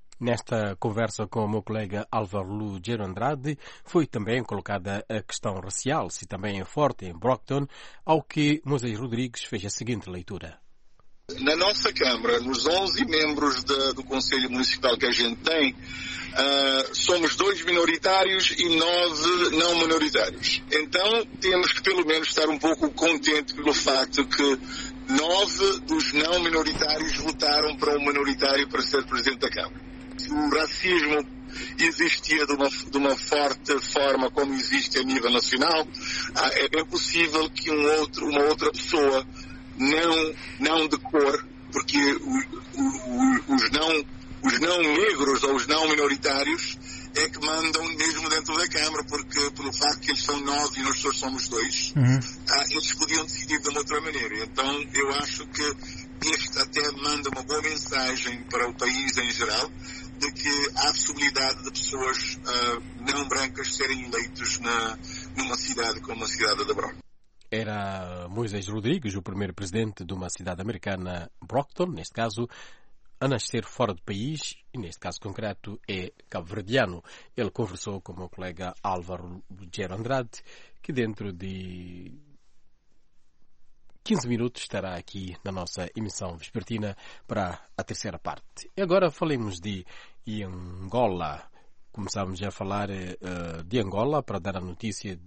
Nesta conversa com o meu colega Álvaro Lugero Andrade, foi também colocada a questão racial, se também é forte em Brockton, ao que Moisés Rodrigues fez a seguinte leitura. Na nossa Câmara, nos onze membros de, do Conselho Municipal que a gente tem, uh, somos dois minoritários e nove não minoritários. Então, temos que pelo menos estar um pouco contentes pelo facto que nove dos não minoritários votaram para um minoritário para ser Presidente da Câmara. O racismo existia de uma, de uma forte forma como existe a nível nacional, uh, é bem possível que um outro, uma outra pessoa não, não de cor, porque o, o, os, não, os não negros ou os não minoritários é que mandam mesmo dentro da Câmara, porque pelo facto que eles são nove e nós só somos dois, uhum. ah, eles podiam decidir de uma outra maneira. Então eu acho que este até manda uma boa mensagem para o país em geral, de que há a possibilidade de pessoas ah, não brancas serem eleitos na, numa cidade como a cidade de Brockton. Era Moisés Rodrigues, o primeiro presidente de uma cidade americana, Brockton, neste caso, a nascer fora do país, e neste caso concreto é cabo-verdiano. Ele conversou com o meu colega Álvaro Lugero Andrade, que dentro de quinze minutos estará aqui na nossa emissão vespertina para a terceira parte. E agora falemos de Angola. Começamos a falar uh, de Angola para dar a notícia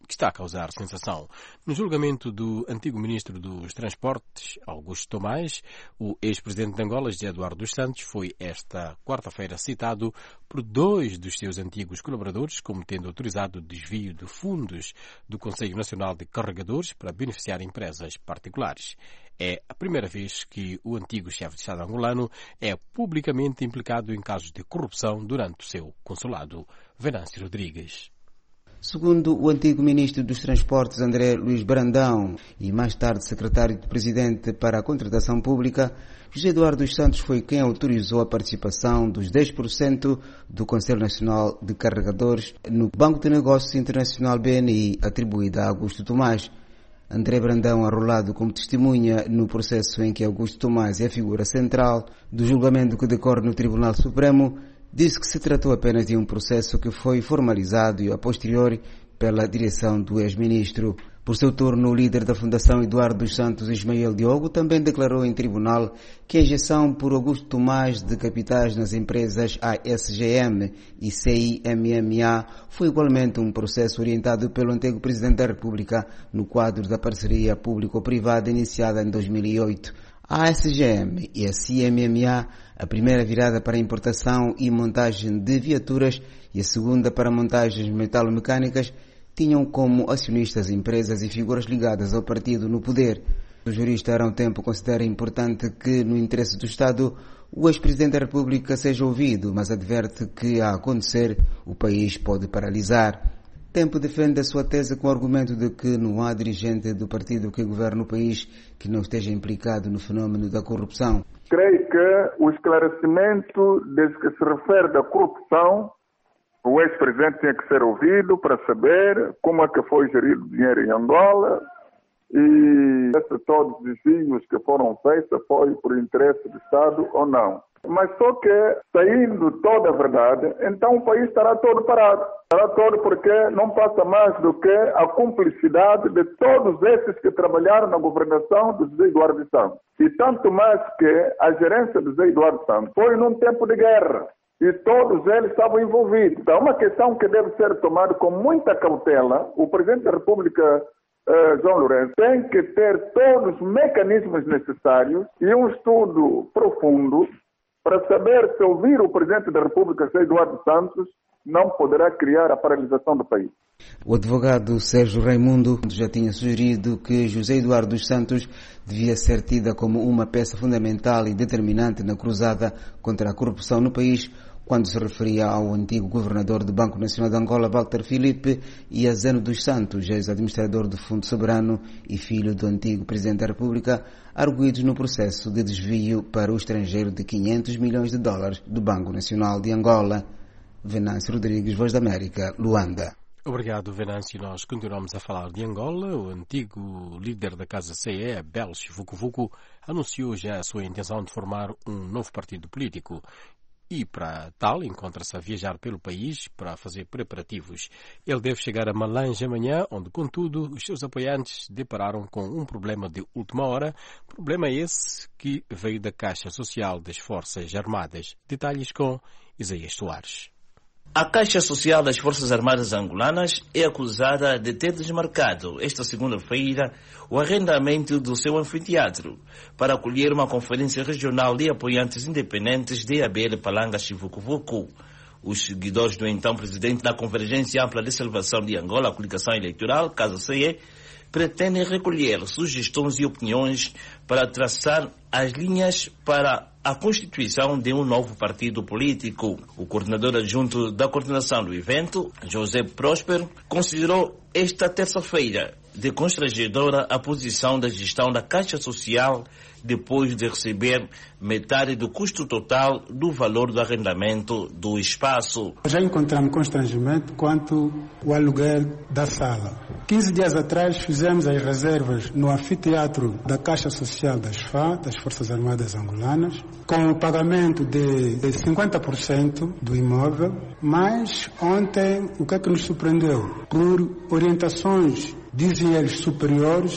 que está a causar sensação. No julgamento do antigo ministro dos Transportes, Augusto Tomás, o ex-presidente de Angola, José Eduardo dos Santos, foi esta quarta-feira citado por dois dos seus antigos colaboradores como tendo autorizado o desvio de fundos do Conselho Nacional de Carregadores para beneficiar empresas particulares. É a primeira vez que o antigo chefe de Estado angolano é publicamente implicado em casos de corrupção durante o seu consulado. Venâncio Rodrigues. Segundo o antigo ministro dos Transportes, André Luís Brandão, e mais tarde secretário do Presidente para a Contratação Pública, José Eduardo dos Santos foi quem autorizou a participação dos dez por cento do Conselho Nacional de Carregadores no Banco de Negócios Internacional B N I, atribuída a Augusto Tomás. André Brandão, arrolado como testemunha no processo em que Augusto Tomás é a figura central do julgamento que decorre no Tribunal Supremo, disse que se tratou apenas de um processo que foi formalizado e a posteriori pela direção do ex-ministro. Por seu turno, o líder da Fundação Eduardo dos Santos, Ismael Diogo, também declarou em tribunal que a injeção por Augusto Tomás de capitais nas empresas A S G M e C I M M A foi igualmente um processo orientado pelo antigo Presidente da República no quadro da parceria público-privada iniciada em dois mil e oito. A A S G M e a C I M M A, a primeira virada para a importação e montagem de viaturas e a segunda para montagens metalomecânicas, tinham como acionistas empresas e figuras ligadas ao partido no poder. O jurista Arão Tempo considera importante que, no interesse do Estado, o ex-presidente da República seja ouvido, mas adverte que, a acontecer, o país pode paralisar. Tempo defende a sua tese com o argumento de que não há dirigente do partido que governa o país que não esteja implicado no fenômeno da corrupção. Creio que o esclarecimento desde que se refere da corrupção, o ex-presidente tinha que ser ouvido para saber como é que foi gerido o dinheiro em Angola e se todos os desvios que foram feitos foi por interesse do Estado ou não. Mas só que, saindo toda a verdade, então o país estará todo parado. Estará todo porque não passa mais do que a cumplicidade de todos esses que trabalharam na governação do José Eduardo dos Santos. E tanto mais que a gerência do José Eduardo dos Santos foi num tempo de guerra. E todos eles estavam envolvidos. Então, é uma questão que deve ser tomada com muita cautela. O Presidente da República, uh, João Lourenço, tem que ter todos os mecanismos necessários e um estudo profundo para saber se ouvir o Presidente da República, José Eduardo dos Santos, não poderá criar a paralisação do país. O advogado Sérgio Raimundo já tinha sugerido que José Eduardo dos Santos devia ser tida como uma peça fundamental e determinante na cruzada contra a corrupção no país, quando se referia ao antigo governador do Banco Nacional de Angola, Walter Filipe, e a Zeno dos Santos, ex-administrador do Fundo Soberano e filho do antigo Presidente da República, arguidos no processo de desvio para o estrangeiro de quinhentos milhões de dólares do Banco Nacional de Angola. Venâncio Rodrigues, Voz da América, Luanda. Obrigado, Venâncio. Nós continuamos a falar de Angola. O antigo líder da Casa C E, Abel Vucu-Vucu, anunciou já a sua intenção de formar um novo partido político. E, para tal, encontra-se a viajar pelo país para fazer preparativos. Ele deve chegar a Malange amanhã, onde, contudo, os seus apoiantes depararam com um problema de última hora. Problema esse que veio da Caixa Social das Forças Armadas. Detalhes com Isaías Soares. A Caixa Social das Forças Armadas Angolanas é acusada de ter desmarcado esta segunda-feira o arrendamento do seu anfiteatro para acolher uma conferência regional de apoiantes independentes de Abel Palanga Vucu-Vucu. Os seguidores do então presidente da Convergência Ampla de Salvação de Angola, a Coligação Eleitoral, Casa C E, pretendem recolher sugestões e opiniões para traçar as linhas para a constituição de um novo partido político. O coordenador adjunto da coordenação do evento, José Próspero, considerou esta terça-feira de constrangedora a posição da gestão da Caixa Social depois de receber metade do custo total do valor do arrendamento do espaço. Já encontramos constrangimento quanto ao aluguel da sala. quinze dias atrás fizemos as reservas no anfiteatro da Caixa Social das F A, das Forças Armadas Angolanas, com o pagamento de cinquenta por cento do imóvel, mas ontem o que é que nos surpreendeu? Por orientações, dizem eles, superiores,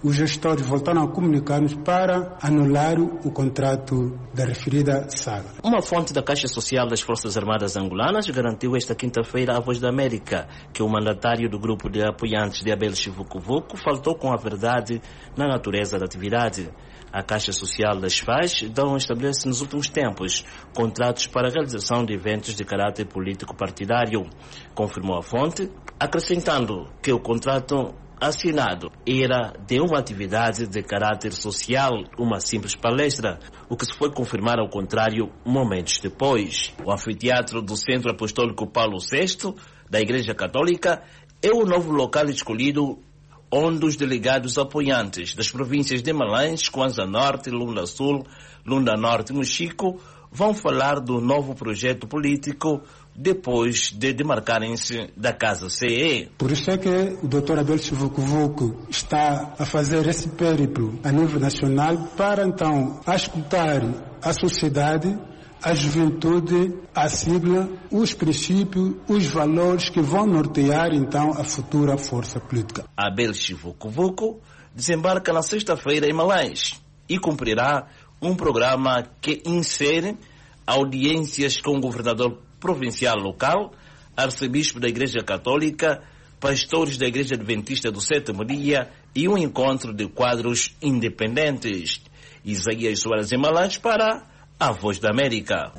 os gestores voltaram a comunicar-nos para anular o contrato da referida sala. Uma fonte da Caixa Social das Forças Armadas Angolanas garantiu esta quinta-feira à Voz da América que o mandatário do grupo de apoiantes de Abel Chivucovoco faltou com a verdade na natureza da atividade. A Caixa Social das F A S não estabelece nos últimos tempos contratos para a realização de eventos de caráter político partidário, confirmou a fonte, acrescentando que o contrato assinado era de uma atividade de caráter social, uma simples palestra, o que se foi confirmar ao contrário momentos depois. O anfiteatro do Centro Apostólico Paulo sexto, da Igreja Católica, é o novo local escolhido onde os delegados apoiantes das províncias de Malães, Kwanza Norte, Lunda Sul, Lunda Norte e Mochico vão falar do novo projeto político depois de demarcarem-se da Casa C E. Por isso é que o doutor Abel Chivucovoco está a fazer esse périplo a nível nacional para então escutar a sociedade, a juventude, a sigla, os princípios, os valores que vão nortear então a futura força política. Abel Chivucovoco desembarca na sexta-feira em Malães e cumprirá um programa que insere audiências com o governador provincial local, arcebispo da Igreja Católica, pastores da Igreja Adventista do Sétimo Dia e um encontro de quadros independentes. Isaías Soares em Malães para a Voz da América.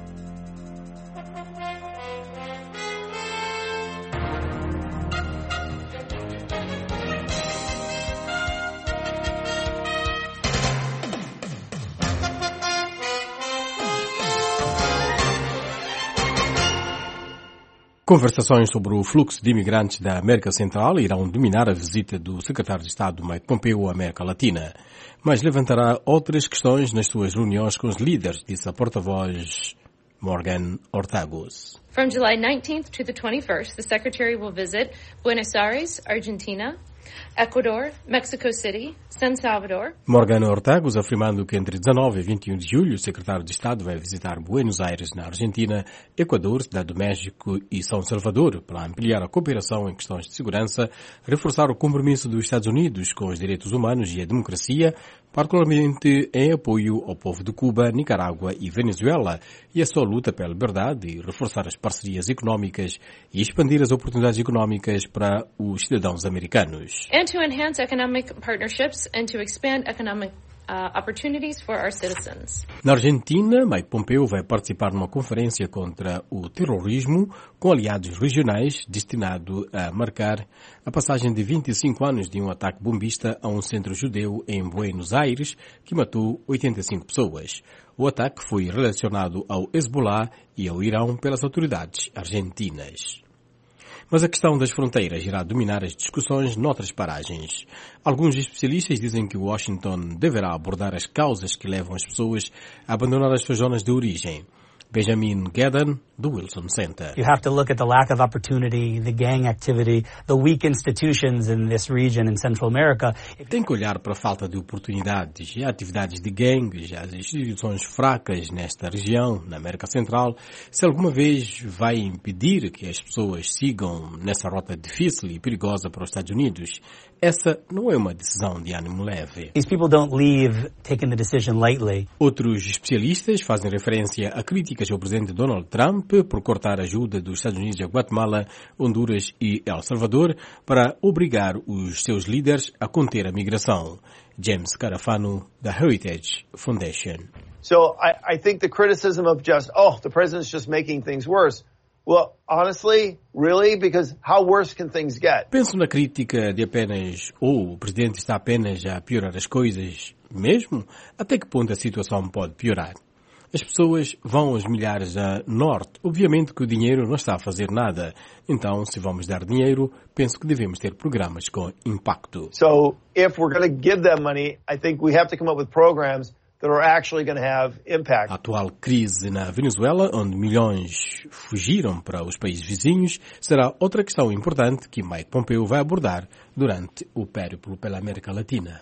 Conversações sobre o fluxo de imigrantes da América Central irão dominar a visita do secretário de Estado Mike Pompeo à América Latina, mas levantará outras questões nas suas reuniões com os líderes, disse a porta-voz Morgan Ortagus. From July nineteenth to the twenty-first, the Secretary will visit Buenos Aires, Argentina, Ecuador, Mexico City, San Salvador. Morgan Ortagus afirmando que entre dezanove e vinte e um de julho o secretário de Estado vai visitar Buenos Aires, na Argentina, Equador, Cidade do México e São Salvador para ampliar a cooperação em questões de segurança, reforçar o compromisso dos Estados Unidos com os direitos humanos e a democracia, particularmente em apoio ao povo de Cuba, Nicarágua e Venezuela e a sua luta pela liberdade, e reforçar as parcerias económicas e expandir as oportunidades económicas para os cidadãos americanos. And to enhance economic partnerships and to expand economic Uh, opportunities for our citizens. Na Argentina, Mike Pompeo vai participar numa conferência contra o terrorismo com aliados regionais destinado a marcar a passagem de vinte e cinco anos de um ataque bombista a um centro judeu em Buenos Aires que matou oitenta e cinco pessoas. O ataque foi relacionado ao Hezbollah e ao Irão pelas autoridades argentinas. Mas a questão das fronteiras irá dominar as discussões noutras paragens. Alguns especialistas dizem que Washington deverá abordar as causas que levam as pessoas a abandonar as suas zonas de origem. Benjamin Geddon, do Wilson Center. You have to look at the lack of opportunity, the gang activity, the weak institutions in this region in Central America. Tem que olhar para a falta de oportunidades e atividades de gangues, as instituições fracas nesta região, na América Central, se alguma vez vai impedir que as pessoas sigam nessa rota difícil e perigosa para os Estados Unidos. Essa não é uma decisão de ânimo leve. These people don't leave taking the decision lightly. Outros especialistas fazem referência a críticas ao presidente Donald Trump por cortar a ajuda dos Estados Unidos a Guatemala, Honduras e El Salvador para obrigar os seus líderes a conter a migração. James Carafano, da Heritage Foundation. So I, I think the criticism of just, oh, the president's just making things worse. Well, honestly, really? Because how worse can things get? Penso na crítica de apenas, ou oh, o presidente está apenas a piorar as coisas mesmo? Até que ponto a situação pode piorar? As pessoas vão aos milhares a norte. Obviamente que o dinheiro não está a fazer nada. Então, se vamos dar dinheiro, penso que devemos ter programas com impacto. So, if we're going to give them money, I think we have to come up with programs that are actually going to have impact. A atual crise na Venezuela, onde milhões fugiram para os países vizinhos, será outra questão importante que Mike Pompeo vai abordar durante o périplo pela América Latina.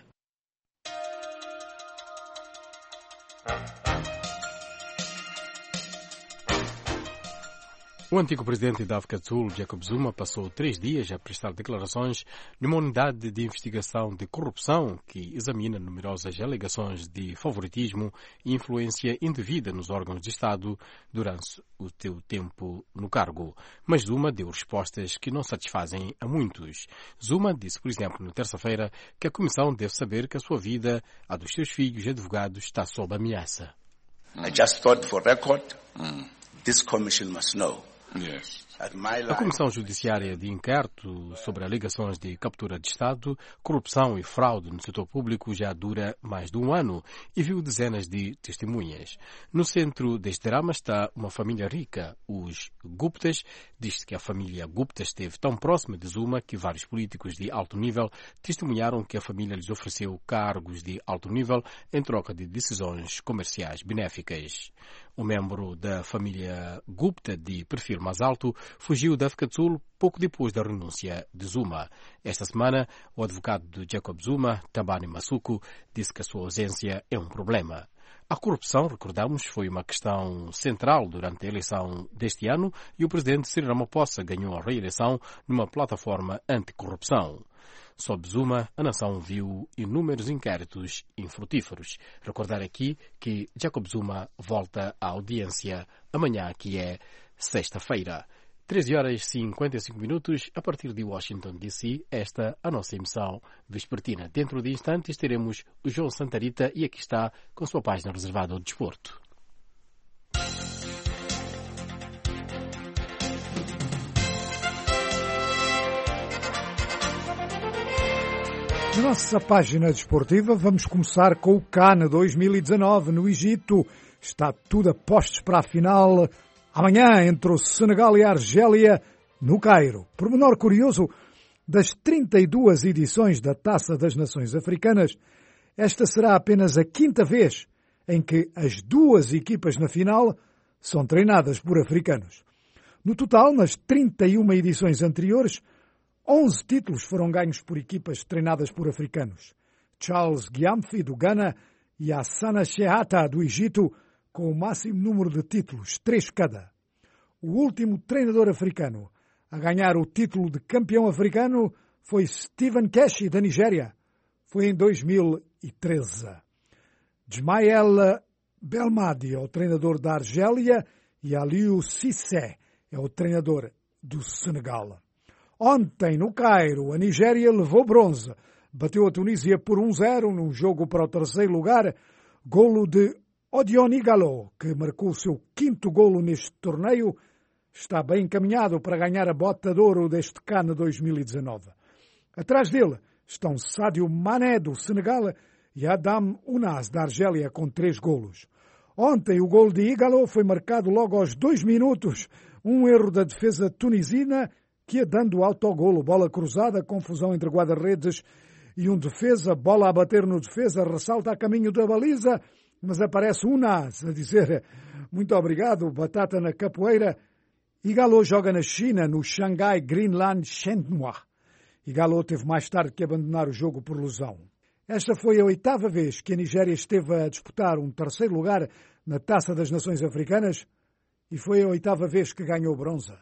O antigo presidente da África do Sul, Jacob Zuma, passou três dias a prestar declarações numa unidade de investigação de corrupção que examina numerosas alegações de favoritismo e influência indevida nos órgãos de Estado durante o seu tempo no cargo. Mas Zuma deu respostas que não satisfazem a muitos. Zuma disse, por exemplo, na terça-feira, que a Comissão deve saber que a sua vida, a dos seus filhos e advogados, está sob ameaça. I just thought for record, mm. this commission must know. Yes. A Comissão Judiciária de Inquérito sobre alegações de captura de Estado, corrupção e fraude no setor público já dura mais de um ano e viu dezenas de testemunhas. No centro deste drama está uma família rica, os Guptas. Diz-se que a família Gupta esteve tão próxima de Zuma que vários políticos de alto nível testemunharam que a família lhes ofereceu cargos de alto nível em troca de decisões comerciais benéficas. Um membro da família Gupta de perfil mais alto fugiu da África do Sul pouco depois da renúncia de Zuma. Esta semana, o advogado de Jacob Zuma, Tabani Masuku, disse que a sua ausência é um problema. A corrupção, recordamos, foi uma questão central durante a eleição deste ano e o presidente Cyril Ramaphosa ganhou a reeleição numa plataforma anticorrupção. Sob Zuma, a nação viu inúmeros inquéritos infrutíferos. Recordar aqui que Jacob Zuma volta à audiência amanhã, que é sexta-feira. treze horas e cinquenta e cinco minutos, a partir de Washington, D C, esta a nossa emissão vespertina. Dentro de instantes teremos o João Santarita e aqui está com sua página reservada ao desporto. Na nossa página desportiva vamos começar com o CAN dois mil e dezanove no Egito. Está tudo a postos para a final amanhã entre o Senegal e a Argélia no Cairo. Pormenor curioso, das trinta e duas edições da Taça das Nações Africanas, esta será apenas a quinta vez em que as duas equipas na final são treinadas por africanos. No total, nas trinta e uma edições anteriores, onze títulos foram ganhos por equipas treinadas por africanos. Charles Gyamfi, do Ghana, e Hassana Shehata, do Egito, com o máximo número de títulos, três cada. O último treinador africano a ganhar o título de campeão africano foi Stephen Keshi, da Nigéria. Foi em dois mil e treze. Ismael Belmadi é o treinador da Argélia e Aliou Cissé é o treinador do Senegal. Ontem, no Cairo, a Nigéria levou bronze. Bateu a Tunísia por um zero num jogo para o terceiro lugar. Golo de Odion Ighalo, que marcou o seu quinto golo neste torneio, está bem encaminhado para ganhar a bota de ouro deste CAN dois mil e dezanove. Atrás dele estão Sadio Mané, do Senegal, e Adam Ounas, da Argélia, com três golos. Ontem, o golo de Ighalo foi marcado logo aos dois minutos. Um erro da defesa tunisina que ia dando autogolo, bola cruzada, confusão entre guarda-redes e um defesa, bola a bater no defesa, ressalta a caminho da baliza, mas aparece um Nas a dizer muito obrigado, batata na capoeira. Ighalo joga na China, no Shanghai Greenland Shenhua. Ighalo teve mais tarde que abandonar o jogo por lesão. Esta foi a oitava vez que a Nigéria esteve a disputar um terceiro lugar na Taça das Nações Africanas e foi a oitava vez que ganhou bronze.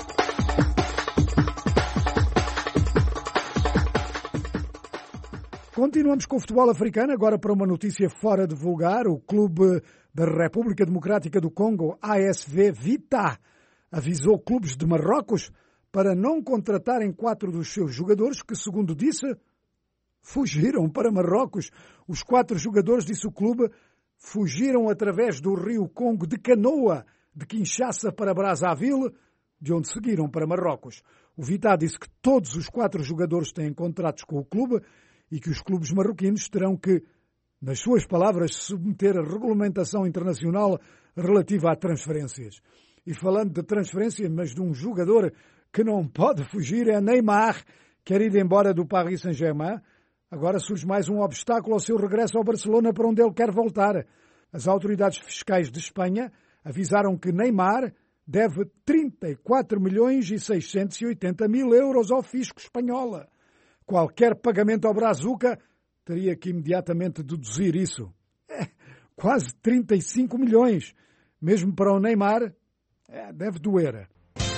Continuamos com o futebol africano, agora para uma notícia fora de vulgar. O clube da República Democrática do Congo, A S V Vita, avisou clubes de Marrocos para não contratarem quatro dos seus jogadores que, segundo disse, fugiram para Marrocos. Os quatro jogadores, disse o clube, fugiram através do rio Congo de canoa, de Kinshasa para Brazzaville, de onde seguiram para Marrocos. O Vita disse que todos os quatro jogadores têm contratos com o clube e que os clubes marroquinos terão que, nas suas palavras, submeter a regulamentação internacional relativa a transferências. E falando de transferência, mas de um jogador que não pode fugir, é Neymar, quer ir embora do Paris Saint-Germain. Agora surge mais um obstáculo ao seu regresso ao Barcelona, para onde ele quer voltar. As autoridades fiscais de Espanha avisaram que Neymar deve trinta e quatro milhões e seiscentos e oitenta mil euros ao fisco espanhol. Qualquer pagamento ao Brazuca teria que imediatamente deduzir isso. É, quase trinta e cinco milhões. Mesmo para o Neymar, é, deve doer.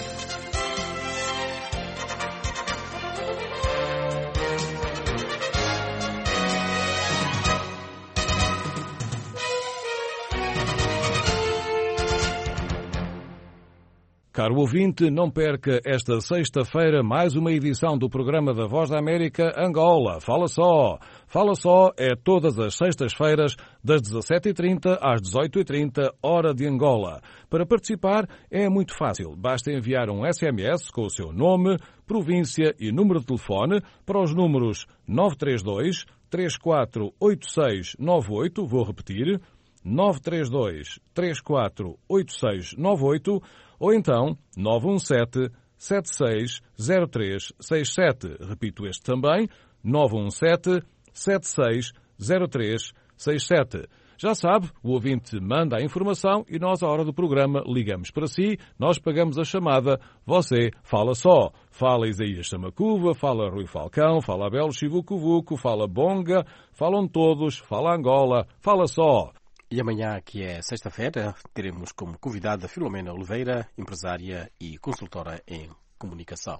Caro ouvinte, não perca esta sexta-feira mais uma edição do programa da Voz da América Angola. Fala só! Fala só é todas as sextas-feiras das dezassete e trinta às dezoito e trinta, hora de Angola. Para participar é muito fácil. Basta enviar um S M S com o seu nome, província e número de telefone para os números nove três dois, três quatro oito seis nove oito, vou repetir, nove três dois, três quatro oito seis nove oito, ou então nove um sete, sete seis zero três seis sete. Repito este também, nove um sete, sete seis zero três seis sete. Já sabe, o ouvinte manda a informação e nós, à hora do programa, ligamos para si, nós pagamos a chamada, você fala só. Fala Isaías Samacuva, fala Rui Falcão, fala Abel Chivucovuco, fala Bonga, falam todos, fala Angola, fala só. E amanhã, que é sexta-feira, teremos como convidada Filomena Oliveira, empresária e consultora em comunicação.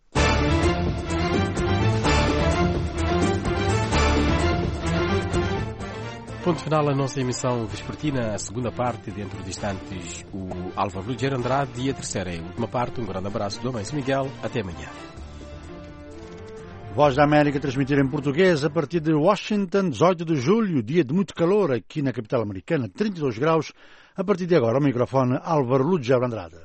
Ponto final a nossa emissão vespertina, a segunda parte, dentro de instantes, o Álvaro Rogério Andrade e a terceira e última parte. Um grande abraço do Amém Miguel. Até amanhã. Voz da América transmitir em português a partir de Washington, dezoito de julho, dia de muito calor aqui na capital americana, trinta e dois graus. A partir de agora, ao microfone, Álvaro Rogério Andrade.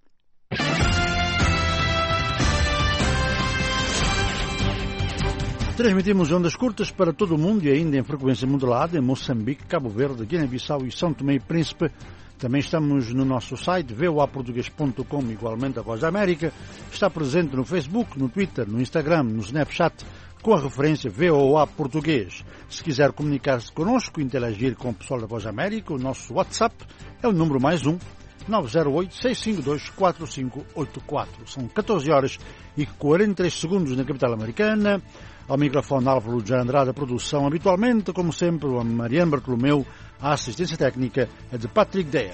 Transmitimos ondas curtas para todo o mundo e ainda em frequência modulada em Moçambique, Cabo Verde, Guiné-Bissau e São Tomé e Príncipe. Também estamos no nosso site v o a português ponto com, igualmente a Voz da América. Está presente no Facebook, no Twitter, no Instagram, no Snapchat, com a referência V O A Português. Se quiser comunicar-se connosco, interagir com o pessoal da Voz da América, o nosso WhatsApp é o número mais um, nove zero oito, seis cinco dois, quatro cinco oito quatro. São catorze horas e quarenta e três segundos na capital americana. Ao microfone Álvaro Rogério Andrade, a produção habitualmente, como sempre, a Mariana Bartolomeu, a assistência técnica é de Patrick Dea.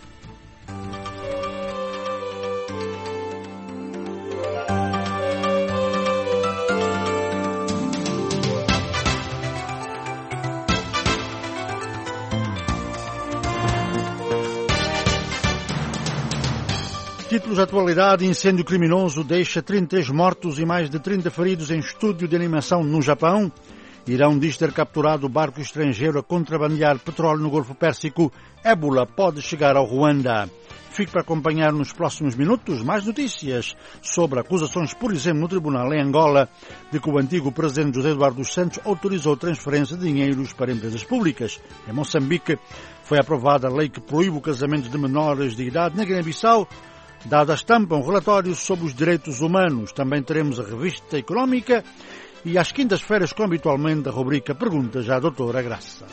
Títulos de atualidade: incêndio criminoso deixa trinta e três mortos e mais de trinta feridos em estúdio de animação no Japão. Irão diz ter capturado barco estrangeiro a contrabandear petróleo no Golfo Pérsico. Ébola pode chegar ao Ruanda. Fique para acompanhar nos próximos minutos mais notícias sobre acusações, por exemplo, no tribunal em Angola, de que o antigo presidente José Eduardo dos Santos autorizou transferência de dinheiros para empresas públicas. Em Moçambique foi aprovada a lei que proíbe o casamento de menores de idade. Na Guiné-Bissau, dada a estampa, um relatório sobre os direitos humanos. Também teremos a revista económica e às quintas-feiras, como habitualmente, a rubrica Perguntas à doutora Graça.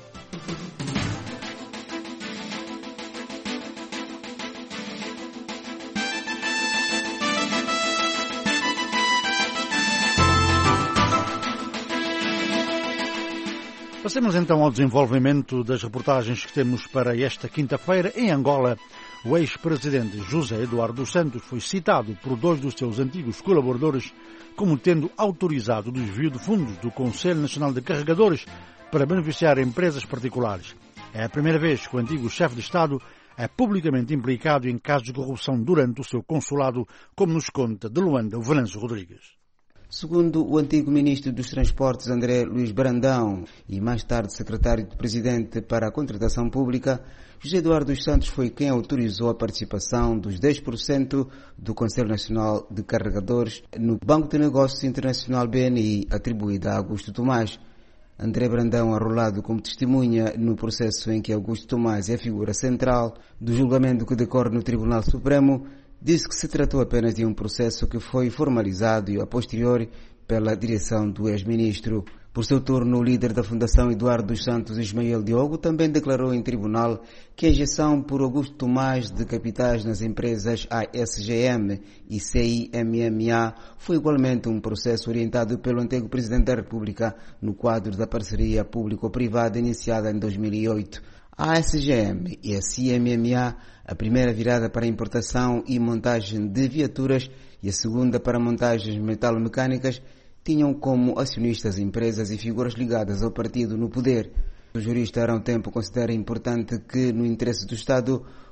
Passemos então ao desenvolvimento das reportagens que temos para esta quinta-feira. Em Angola, o ex-presidente José Eduardo dos Santos foi citado por dois dos seus antigos colaboradores como tendo autorizado o desvio de fundos do Conselho Nacional de Carregadores para beneficiar empresas particulares. É a primeira vez que o antigo chefe de Estado é publicamente implicado em casos de corrupção durante o seu consulado, como nos conta de Luanda o Venâncio Rodrigues. Segundo o antigo ministro dos Transportes, André Luís Brandão, e mais tarde secretário do Presidente para a Contratação Pública, José Eduardo dos Santos foi quem autorizou a participação dos dez por cento do Conselho Nacional de Carregadores no Banco de Negócios Internacional B N I, atribuída a Augusto Tomás. André Brandão, arrolado como testemunha no processo em que Augusto Tomás é a figura central do julgamento que decorre no Tribunal Supremo, disse que se tratou apenas de um processo que foi formalizado e a posteriori pela direção do ex-ministro. Por seu turno, o líder da Fundação Eduardo dos Santos, Ismael Diogo, também declarou em tribunal que a injeção por Augusto Tomás de capitais nas empresas A S G M e C I M M A foi igualmente um processo orientado pelo antigo Presidente da República no quadro da parceria público-privada iniciada em dois mil e oito. A A S G M e a C I M M A, a primeira virada para a importação e montagem de viaturas e a segunda para montagens metalomecânicas, tinham como acionistas empresas e figuras ligadas ao partido no poder. O jurista Arão Tempo considera importante que, no interesse do Estado,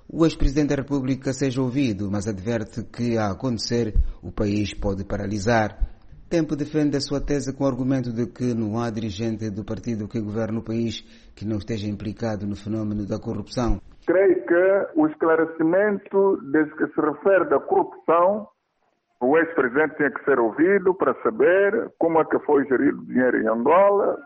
o ex-presidente da República seja ouvido, mas adverte que, a acontecer, o país pode paralisar. Tempo defende a sua tese com o argumento de que não há dirigente do partido que governa o país que não esteja implicado no fenômeno da corrupção. Creio que o esclarecimento desde que se refere da corrupção, o ex-presidente tinha que ser ouvido para saber como é que foi gerido o dinheiro em Angola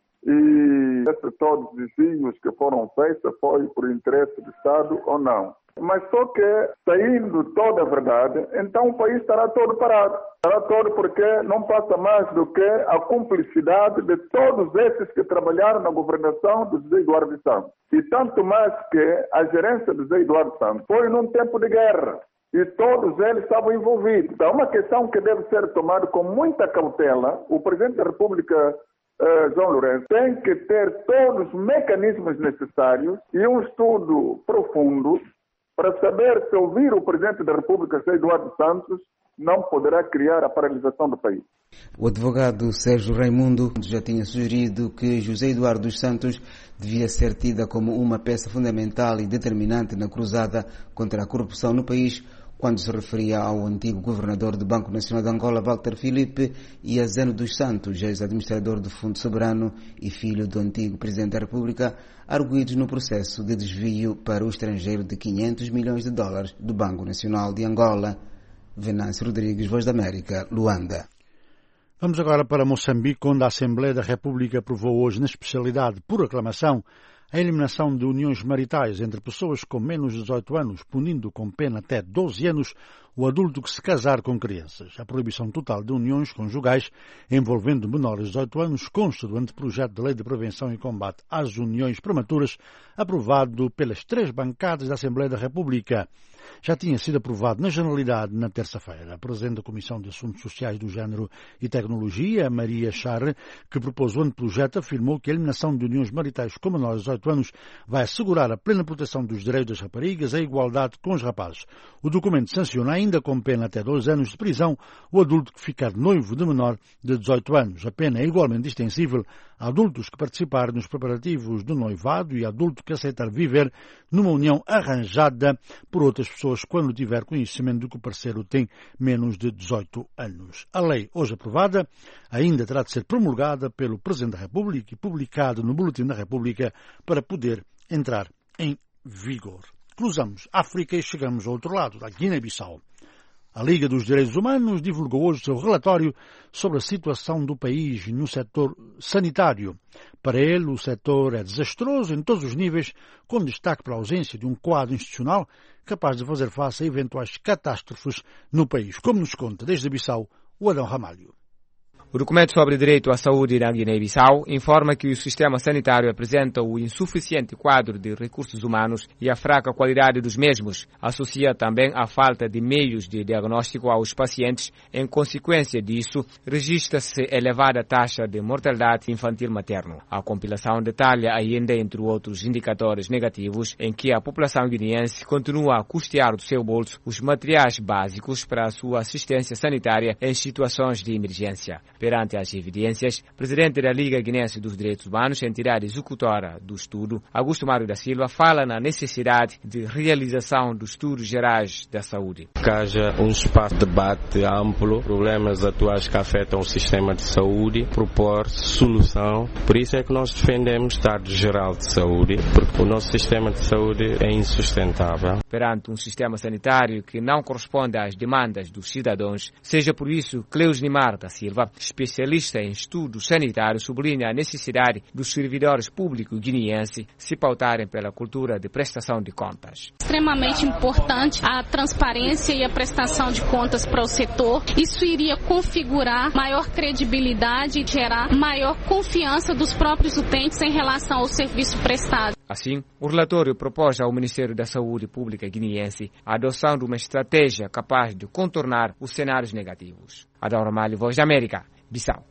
e se todos os desvios que foram feitos foi por interesse do Estado ou não. Mas só que, saindo toda a verdade, então o país estará todo parado. Estará todo porque não passa mais do que a cumplicidade de todos esses que trabalharam na governação do José Eduardo Santos. E tanto mais que a gerência do José Eduardo Santos foi num tempo de guerra. E todos eles estavam envolvidos. Então, é uma questão que deve ser tomada com muita cautela. O Presidente da República, Uh, João Lourenço, tem que ter todos os mecanismos necessários e um estudo profundo para saber se ouvir o Presidente da República, José Eduardo Santos, não poderá criar a paralisação do país. O advogado Sérgio Raimundo já tinha sugerido que José Eduardo dos Santos devia ser tida como uma peça fundamental e determinante na cruzada contra a corrupção no país, quando se referia ao antigo governador do Banco Nacional de Angola, Walter Filipe, e a Zeno dos Santos, ex-administrador do Fundo Soberano e filho do antigo Presidente da República, arguidos no processo de desvio para o estrangeiro de quinhentos milhões de dólares do Banco Nacional de Angola. Venâncio Rodrigues, Voz da América, Luanda. Vamos agora para Moçambique, onde a Assembleia da República aprovou hoje, na especialidade por aclamação, a eliminação de uniões maritais entre pessoas com menos de dezoito anos, punindo com pena até doze anos o adulto que se casar com crianças. A proibição total de uniões conjugais envolvendo menores de dezoito anos consta do anteprojeto de Lei de Prevenção e Combate às Uniões Prematuras, aprovado pelas três bancadas da Assembleia da República. Já tinha sido aprovado na Generalidade na terça-feira. A Presidente da Comissão de Assuntos Sociais do Género e Tecnologia, Maria Charre, que propôs o anteprojeto, afirmou que a eliminação de uniões maritais com menores de dezoito anos vai assegurar a plena proteção dos direitos das raparigas e a igualdade com os rapazes. O documento sanciona ainda com pena até dois anos de prisão o adulto que ficar noivo de menor de dezoito anos. A pena é igualmente extensível a adultos que participarem nos preparativos do noivado e adulto que aceitar viver numa união arranjada por outras pessoas quando tiver conhecimento de que o parceiro tem menos de dezoito anos. A lei, hoje aprovada, ainda terá de ser promulgada pelo Presidente da República e publicada no Boletim da República para poder entrar em vigor. Cruzamos África e chegamos ao outro lado, da Guiné-Bissau. A Liga dos Direitos Humanos divulgou hoje seu relatório sobre a situação do país no setor sanitário. Para ele, o setor é desastroso em todos os níveis, com destaque para a ausência de um quadro institucional capaz de fazer face a eventuais catástrofes no país, como nos conta desde Bissau o Adão Ramalho. O documento sobre direito à saúde na Guiné-Bissau informa que o sistema sanitário apresenta o insuficiente quadro de recursos humanos e a fraca qualidade dos mesmos. Associa também a falta de meios de diagnóstico aos pacientes. Em consequência disso, registra-se elevada taxa de mortalidade infantil materno. A compilação detalha ainda, entre outros indicadores negativos, em que a população guineense continua a custear do seu bolso os materiais básicos para a sua assistência sanitária em situações de emergência. Perante as evidências, o presidente da Liga Guinense dos Direitos Humanos, entidade executora do estudo, Augusto Mário da Silva, fala na necessidade de realização dos estudos gerais da saúde. Que haja um espaço de debate amplo, problemas atuais que afetam o sistema de saúde, propor solução. Por isso é que nós defendemos o Estado Geral de Saúde, porque o nosso sistema de saúde é insustentável. Perante um sistema sanitário que não corresponde às demandas dos cidadãos, seja por isso, Cleus Nimar da Silva, especialista em estudos sanitários, sublinha a necessidade dos servidores públicos guineenses se pautarem pela cultura de prestação de contas. Extremamente importante a transparência e a prestação de contas para o setor. Isso iria configurar maior credibilidade e gerar maior confiança dos próprios utentes em relação ao serviço prestado. Assim, o relatório propôs ao Ministério da Saúde Pública guineense a adoção de uma estratégia capaz de contornar os cenários negativos. Adão Ramalho, Voz da América, Bissau.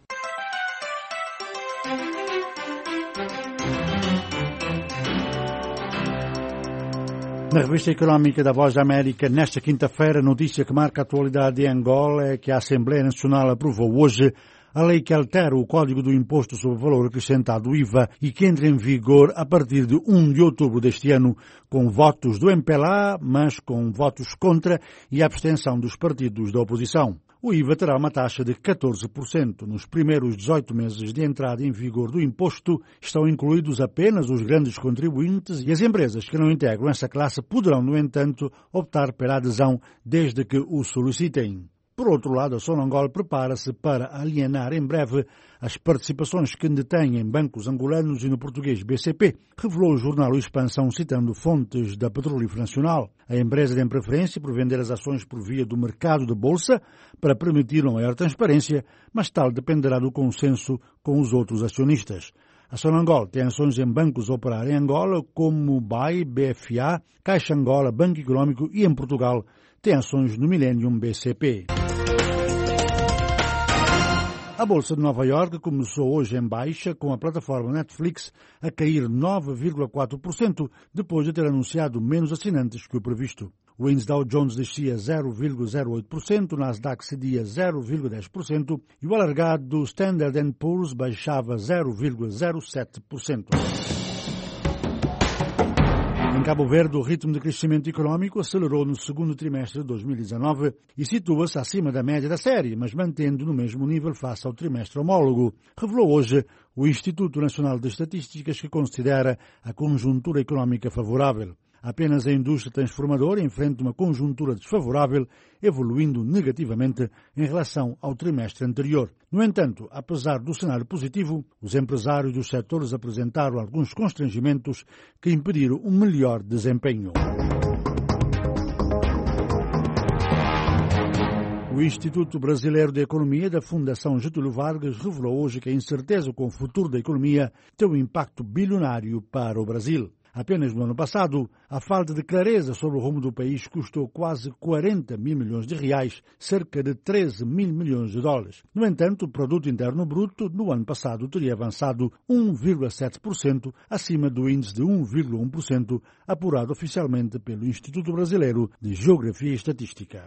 Na revista económica da Voz da América, nesta quinta-feira, notícia que marca a atualidade em Angola é que a Assembleia Nacional aprovou hoje A lei que altera o Código do Imposto sobre Valor Acrescentado, o I V A, e que entra em vigor a partir de primeiro de outubro deste ano, com votos do M P L A, mas com votos contra e abstenção dos partidos da oposição. O I V A terá uma taxa de catorze por cento. Nos primeiros dezoito meses de entrada em vigor do imposto, estão incluídos apenas os grandes contribuintes e as empresas que não integram essa classe poderão, no entanto, optar pela adesão desde que o solicitem. Por outro lado, a Sonangol prepara-se para alienar em breve as participações que detém em bancos angolanos e no português B C P, revelou o jornal O Expansão citando fontes da Petrolífera Nacional. A empresa tem preferência por vender as ações por via do mercado de bolsa para permitir uma maior transparência, mas tal dependerá do consenso com os outros acionistas. A Sonangol tem ações em bancos a operar em Angola como B A I, B F A, Caixa Angola, Banco Económico e em Portugal tem ações no Millennium B C P. A Bolsa de Nova Iorque começou hoje em baixa, com a plataforma Netflix a cair nove vírgula quatro por cento depois de ter anunciado menos assinantes que o previsto. O índice Dow Jones descia zero vírgula zero oito por cento, o Nasdaq cedia zero vírgula dez por cento e o alargado Standard and Poor's baixava zero vírgula zero sete por cento. Em Cabo Verde, o ritmo de crescimento económico acelerou no segundo trimestre de dois mil e dezanove e situa-se acima da média da série, mas mantendo no mesmo nível face ao trimestre homólogo, revelou hoje o Instituto Nacional de Estatísticas, que considera a conjuntura económica favorável. Apenas a indústria transformadora enfrenta uma conjuntura desfavorável, evoluindo negativamente em relação ao trimestre anterior. No entanto, apesar do cenário positivo, os empresários dos setores apresentaram alguns constrangimentos que impediram um melhor desempenho. O Instituto Brasileiro de Economia da Fundação Getúlio Vargas revelou hoje que a incerteza com o futuro da economia tem um impacto bilionário para o Brasil. Apenas no ano passado, a falta de clareza sobre o rumo do país custou quase quarenta mil milhões de reais, cerca de treze mil milhões de dólares. No entanto, o Produto Interno Bruto no ano passado teria avançado um vírgula sete por cento, acima do índice de um vírgula um por cento, apurado oficialmente pelo Instituto Brasileiro de Geografia e Estatística.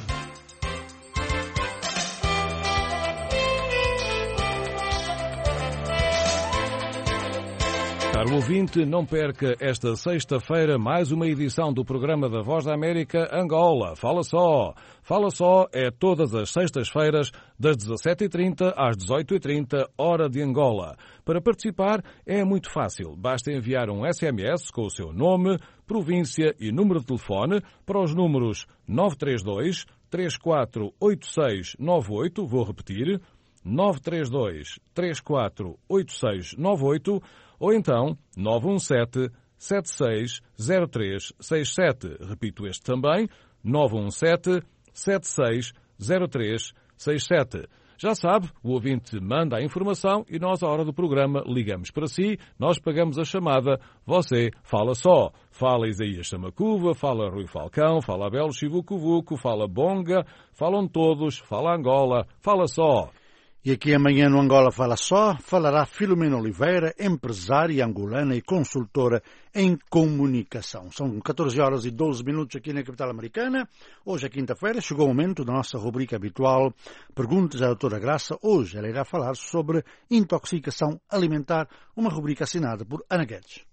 Caro ouvinte, não perca esta sexta-feira mais uma edição do programa da Voz da América Angola. Fala só! Fala só é todas as sextas-feiras, das dezassete e trinta às dezoito e trinta, hora de Angola. Para participar é muito fácil. Basta enviar um S M S com o seu nome, província e número de telefone para os números nove três dois, três quatro oito seis nove oito, vou repetir, nove três dois, três quatro oito seis nove oito, ou então nove um sete, sete seis zero três seis sete. Repito este também, nove um sete, sete seis zero três seis sete. Já sabe, o ouvinte manda a informação e nós, à hora do programa, ligamos para si, nós pagamos a chamada, você fala só. Fala Isaías Samacuva, fala Rui Falcão, fala Abel Chivucovuco, fala Bonga, falam todos, fala Angola, fala só. E aqui amanhã no Angola Fala Só, falará Filomena Oliveira, empresária angolana e consultora em comunicação. São catorze horas e doze minutos aqui na capital americana. Hoje é quinta-feira, chegou o momento da nossa rubrica habitual Perguntas à doutora Graça. Hoje ela irá falar sobre intoxicação alimentar, uma rubrica assinada por Ana Guedes.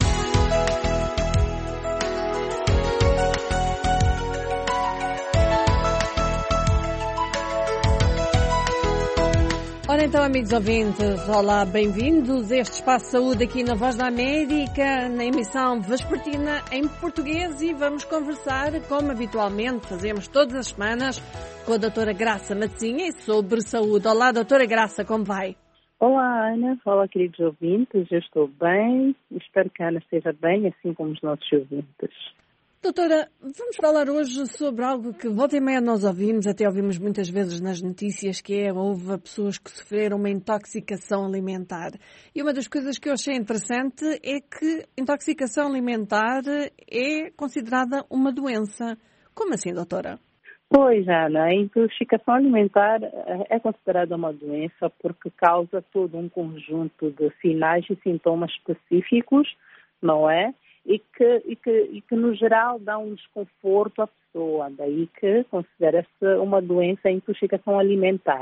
Ora então, amigos ouvintes, olá, bem-vindos a este Espaço de Saúde aqui na Voz da América, na emissão vespertina em português, e vamos conversar, como habitualmente fazemos todas as semanas, com a doutora Graça Matzinha sobre saúde. Olá, doutora Graça, como vai? Olá, Ana. Olá, queridos ouvintes. Eu estou bem. Espero que a Ana esteja bem, assim como os nossos ouvintes. Doutora, vamos falar hoje sobre algo que volta e meia nós ouvimos, até ouvimos muitas vezes nas notícias, que é, houve pessoas que sofreram uma intoxicação alimentar. E uma das coisas que eu achei interessante é que intoxicação alimentar é considerada uma doença. Como assim, doutora? Pois, Ana, a intoxicação alimentar é considerada uma doença porque causa todo um conjunto de sinais e sintomas específicos, não é? E que, e, que, e que, no geral, dá um desconforto à pessoa. Daí que considera-se uma doença, a intoxicação alimentar.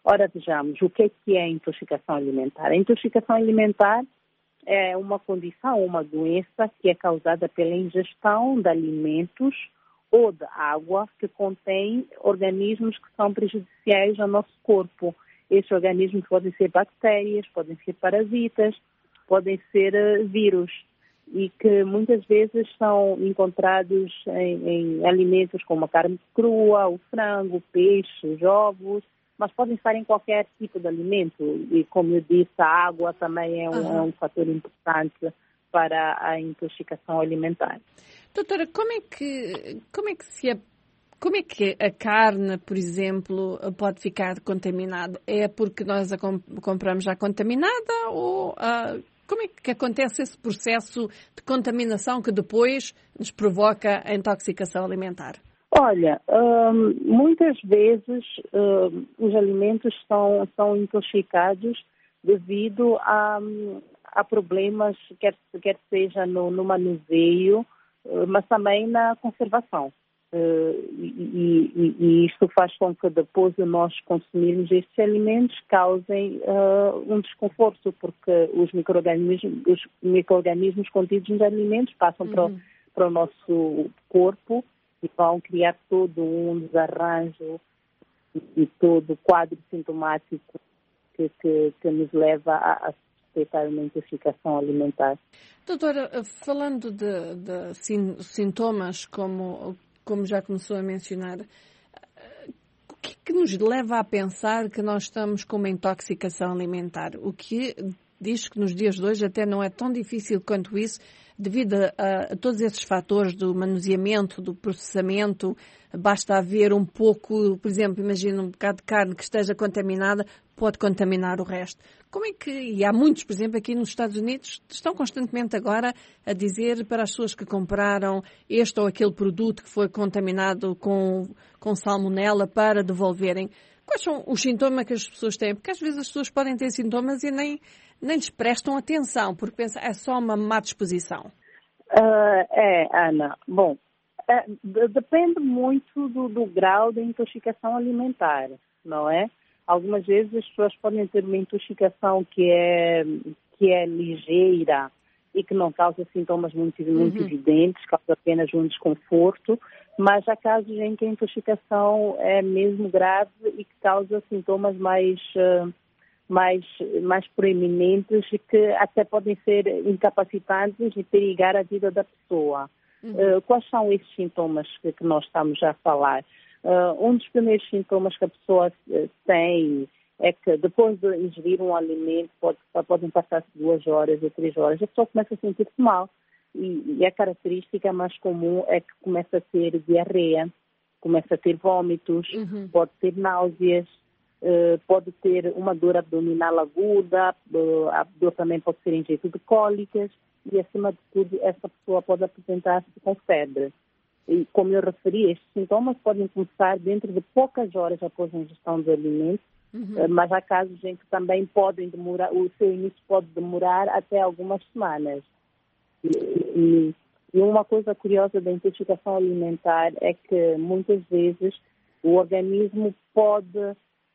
Ora, vejamos, o que é que é a intoxicação alimentar? A intoxicação alimentar é uma condição, uma doença que é causada pela ingestão de alimentos ou de água que contém organismos que são prejudiciais ao nosso corpo. Esses organismos podem ser bactérias, podem ser parasitas, podem ser uh, vírus, e que muitas vezes são encontrados em, em alimentos como a carne crua, o frango, o peixe, os ovos, mas podem estar em qualquer tipo de alimento. E, como eu disse, a água também é um, uhum. é um fator importante para a intoxicação alimentar. Doutora, como é que, como é que se como é que a carne, por exemplo, pode ficar contaminada? É porque nós a compramos já contaminada ou uh, como é que acontece esse processo de contaminação que depois nos provoca a intoxicação alimentar? Olha, hum, muitas vezes hum, os alimentos são, são intoxicados devido a, a problemas, quer, quer seja no, no manuseio, mas também na conservação. E, e, e isto faz com que depois de nós consumirmos estes alimentos causem uh, um desconforto, porque os micro-organismos, os micro-organismos contidos nos alimentos passam uhum. para, o, para o nosso corpo e vão criar todo um desarranjo e todo o quadro sintomático que, que, que nos leva a, a suspeitar uma intoxicação alimentar. Doutora, falando de, de sintomas, como, como já começou a mencionar, o que é que nos leva a pensar que nós estamos com uma intoxicação alimentar? O que diz que nos dias de hoje até não é tão difícil quanto isso, devido a, a todos esses fatores do manuseamento, do processamento. Basta haver um pouco, por exemplo, imagina um bocado de carne que esteja contaminada, pode contaminar o resto. Como é que, e há muitos, por exemplo, aqui nos Estados Unidos, estão constantemente agora a dizer para as pessoas que compraram este ou aquele produto que foi contaminado com, com salmonela para devolverem. Quais são os sintomas que as pessoas têm? Porque às vezes as pessoas podem ter sintomas e nem, nem lhes prestam atenção, porque pensam é só uma má disposição. Uh, é, Ana. Bom, é, depende muito do, do grau de intoxicação alimentar, não é? Algumas vezes as pessoas podem ter uma intoxicação que é, que é ligeira e que não causa sintomas muito, muito uhum. evidentes, causa apenas um desconforto, mas há casos em que a intoxicação é mesmo grave e que causa sintomas mais, uh, mais, mais proeminentes e que até podem ser incapacitantes e perigar a vida da pessoa. Uhum. Uh, quais são esses sintomas que, que nós estamos já a falar? Uh, um dos primeiros sintomas que a pessoa uh, tem é que depois de ingerir um alimento, pode, podem passar-se duas horas ou três horas, a pessoa começa a sentir-se mal. E, e a característica mais comum é que começa a ter diarreia, começa a ter vômitos, uhum. pode ter náuseas, uh, pode ter uma dor abdominal aguda, uh, a dor também pode ser em jeito de cólicas e, acima de tudo, essa pessoa pode apresentar-se com febre. E, como eu referi, estes sintomas podem começar dentro de poucas horas após a ingestão de alimentos, uhum. mas há casos em que também podem demorar, o seu início pode demorar até algumas semanas. E, e, e uma coisa curiosa da intoxicação alimentar é que muitas vezes o organismo pode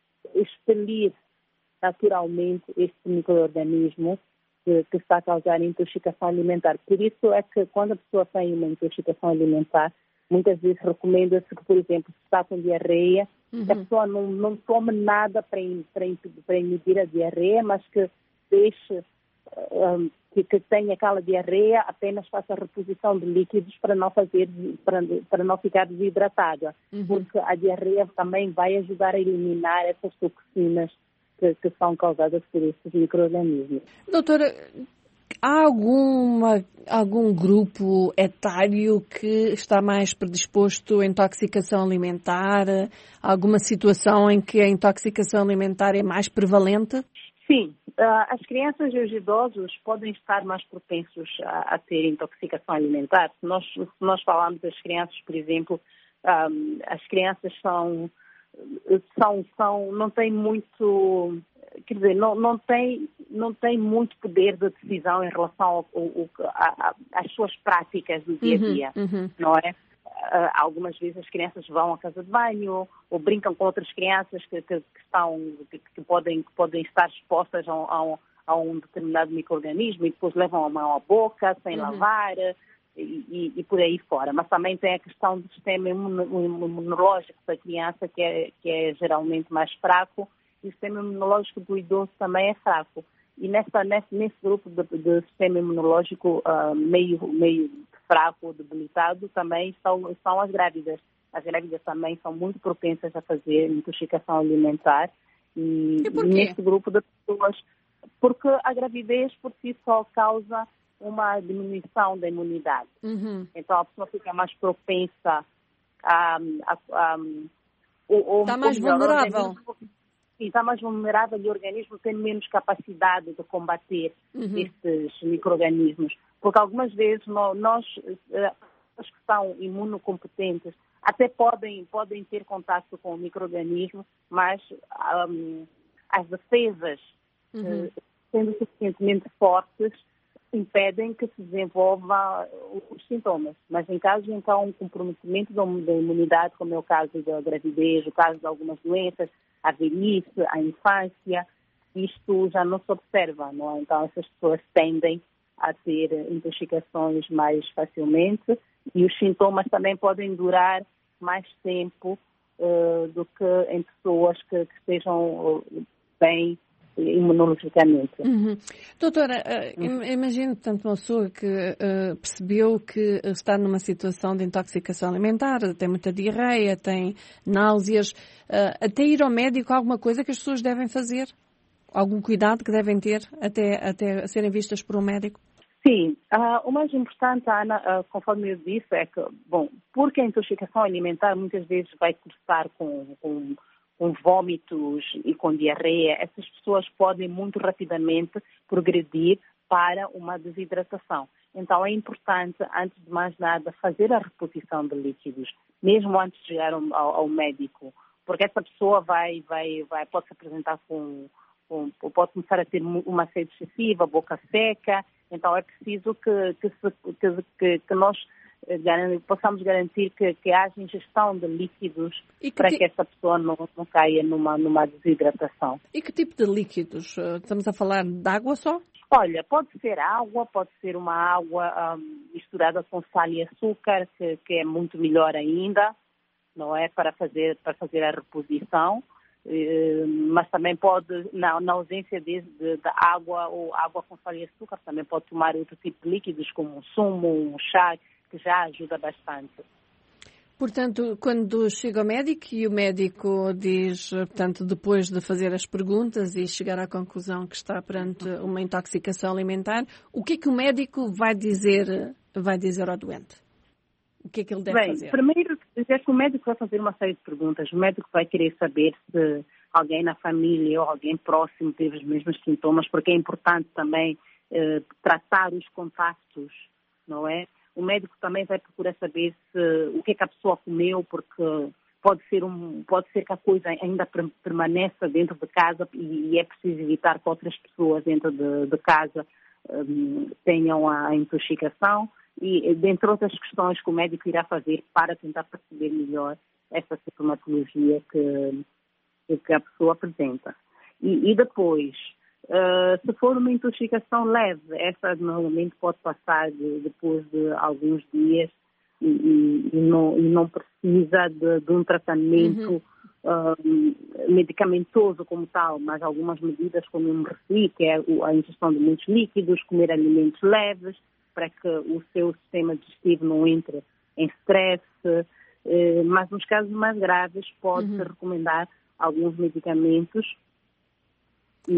expelir naturalmente este micro-organismo que, que está a causar intoxicação alimentar. Por isso é que quando a pessoa tem uma intoxicação alimentar, muitas vezes recomenda-se que, por exemplo, se está com diarreia, uhum. que a pessoa não, não tome nada para, para, para inibir a diarreia, mas que deixe, um, que, que tenha aquela diarreia, apenas faça a reposição de líquidos para não, fazer, para, para não ficar desidratada. Uhum. Porque a diarreia também vai ajudar a eliminar essas toxinas que, que são causadas por esses micro-organismos. Doutora, há alguma, algum grupo etário que está mais predisposto à intoxicação alimentar? Alguma situação em que a intoxicação alimentar é mais prevalente? Sim. As crianças e os idosos podem estar mais propensos a, a ter intoxicação alimentar. Se nós, se nós falarmos das crianças, por exemplo, um, as crianças são, são, são, não têm muito... Quer dizer, não, não, tem, não tem muito poder de decisão em relação ao, ao, a, a, às suas práticas do dia a dia, uhum, uhum. não é? Uh, algumas vezes as crianças vão à casa de banho ou brincam com outras crianças que, que, que estão, que, que, podem, que podem estar expostas a, a, a um determinado micro-organismo e depois levam a mão à boca sem uhum. lavar e, e, e por aí fora. Mas também tem a questão do sistema imunológico da criança, que é, que é geralmente mais fraco, e o sistema imunológico do idoso também é fraco. E nessa, nesse, nesse grupo de, de sistema imunológico uh, meio, meio fraco ou debilitado também estão, estão as grávidas. As grávidas também são muito propensas a fazer intoxicação alimentar. E, e por quê? Nesse grupo de pessoas, porque a gravidez por si só causa uma diminuição da imunidade. Uhum. Então a pessoa fica mais propensa a... a, a ou, Está mais melhor, vulnerável. Sim, está mais vulnerável e o organismo tem menos capacidade de combater uhum. estes micro-organismos. Porque algumas vezes nós, nós as que são imunocompetentes até podem, podem ter contato com o micro-organismo, mas um, as defesas, uhum. sendo suficientemente fortes, impedem que se desenvolva os sintomas. Mas em caso, então, um comprometimento da imunidade, como é o caso da gravidez, o caso de algumas doenças, a velhice, a infância, isto já não se observa, não é? Então essas pessoas tendem a ter intoxicações mais facilmente e os sintomas também podem durar mais tempo uh, do que em pessoas que, que estejam uh, bem imunologicamente. Uhum. Doutora, uh, uhum. imagino, portanto, uma pessoa que uh, percebeu que está numa situação de intoxicação alimentar, tem muita diarreia, tem náuseas, uh, até ir ao médico, alguma coisa que as pessoas devem fazer? Algum cuidado que devem ter até, até serem vistas por um médico? Sim, uh, o mais importante, Ana, uh, conforme eu disse, é que, bom, porque a intoxicação alimentar muitas vezes vai cursar com, com com vômitos e com diarreia, essas pessoas podem muito rapidamente progredir para uma desidratação. Então é importante, antes de mais nada, fazer a reposição de líquidos, mesmo antes de chegar ao, ao médico, porque essa pessoa vai, vai, vai, pode se apresentar com, com, pode começar a ter uma sede excessiva, boca seca, então é preciso que, que, se, que, que, que nós possamos garantir que, que haja ingestão de líquidos que para ti... que essa pessoa não, não caia numa, numa desidratação. E que tipo de líquidos? Estamos a falar de água só? Olha, pode ser água, pode ser uma água um, misturada com sal e açúcar, que, que é muito melhor ainda, não é? Para fazer, para fazer a reposição. Uh, mas também pode, na, na ausência de, de, de água ou água com sal e açúcar, também pode tomar outro tipo de líquidos, como um sumo, um chá, que já ajuda bastante. Portanto, quando chega ao médico e o médico diz, portanto, depois de fazer as perguntas e chegar à conclusão que está perante uma intoxicação alimentar, o que é que o médico vai dizer, vai dizer ao doente? O que é que ele deve Bem, fazer? Primeiro, é que o médico vai fazer uma série de perguntas. O médico vai querer saber se alguém na família ou alguém próximo teve os mesmos sintomas, porque é importante também eh, tratar os contactos, não é? O médico também vai procurar saber se, o que é que a pessoa comeu, porque pode ser, um, pode ser que a coisa ainda permaneça dentro de casa e é preciso evitar que outras pessoas dentro de, de casa um, tenham a intoxicação. E, dentre outras questões que o médico irá fazer para tentar perceber melhor essa sintomatologia que, que a pessoa apresenta. E, e depois... Uh, se for uma intoxicação leve, essa normalmente pode passar de, depois de alguns dias e, e, e, não, e não precisa de, de um tratamento uhum. uh, medicamentoso como tal, mas algumas medidas, como eu me referi, que é a ingestão de muitos líquidos, comer alimentos leves, para que o seu sistema digestivo não entre em stress, uh, mas nos casos mais graves pode-se uhum. recomendar alguns medicamentos E,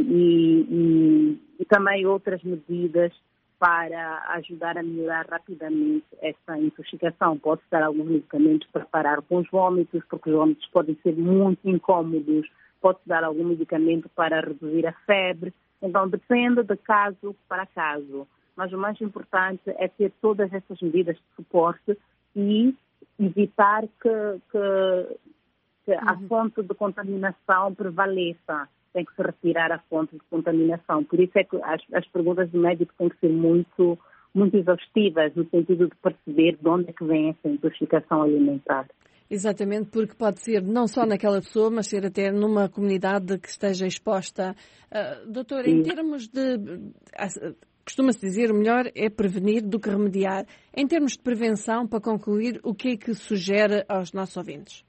e, e também outras medidas para ajudar a melhorar rapidamente essa intoxicação. Pode-se dar alguns medicamentos para parar com os vômitos, porque os vômitos podem ser muito incômodos. Pode-se dar algum medicamento para reduzir a febre. Então, depende de caso para caso. Mas o mais importante é ter todas essas medidas de suporte e evitar que, que, que a uhum. fonte de contaminação prevaleça. Tem que se retirar a fonte de contaminação. Por isso é que as, as perguntas do médico têm que ser muito, muito exaustivas no sentido de perceber de onde é que vem essa intoxicação alimentar. Exatamente, porque pode ser não só naquela pessoa, mas ser até numa comunidade que esteja exposta. Uh, doutor, Sim. em termos de... Uh, costuma-se dizer, o melhor é prevenir do que remediar. Em termos de prevenção, para concluir, o que é que sugere aos nossos ouvintes?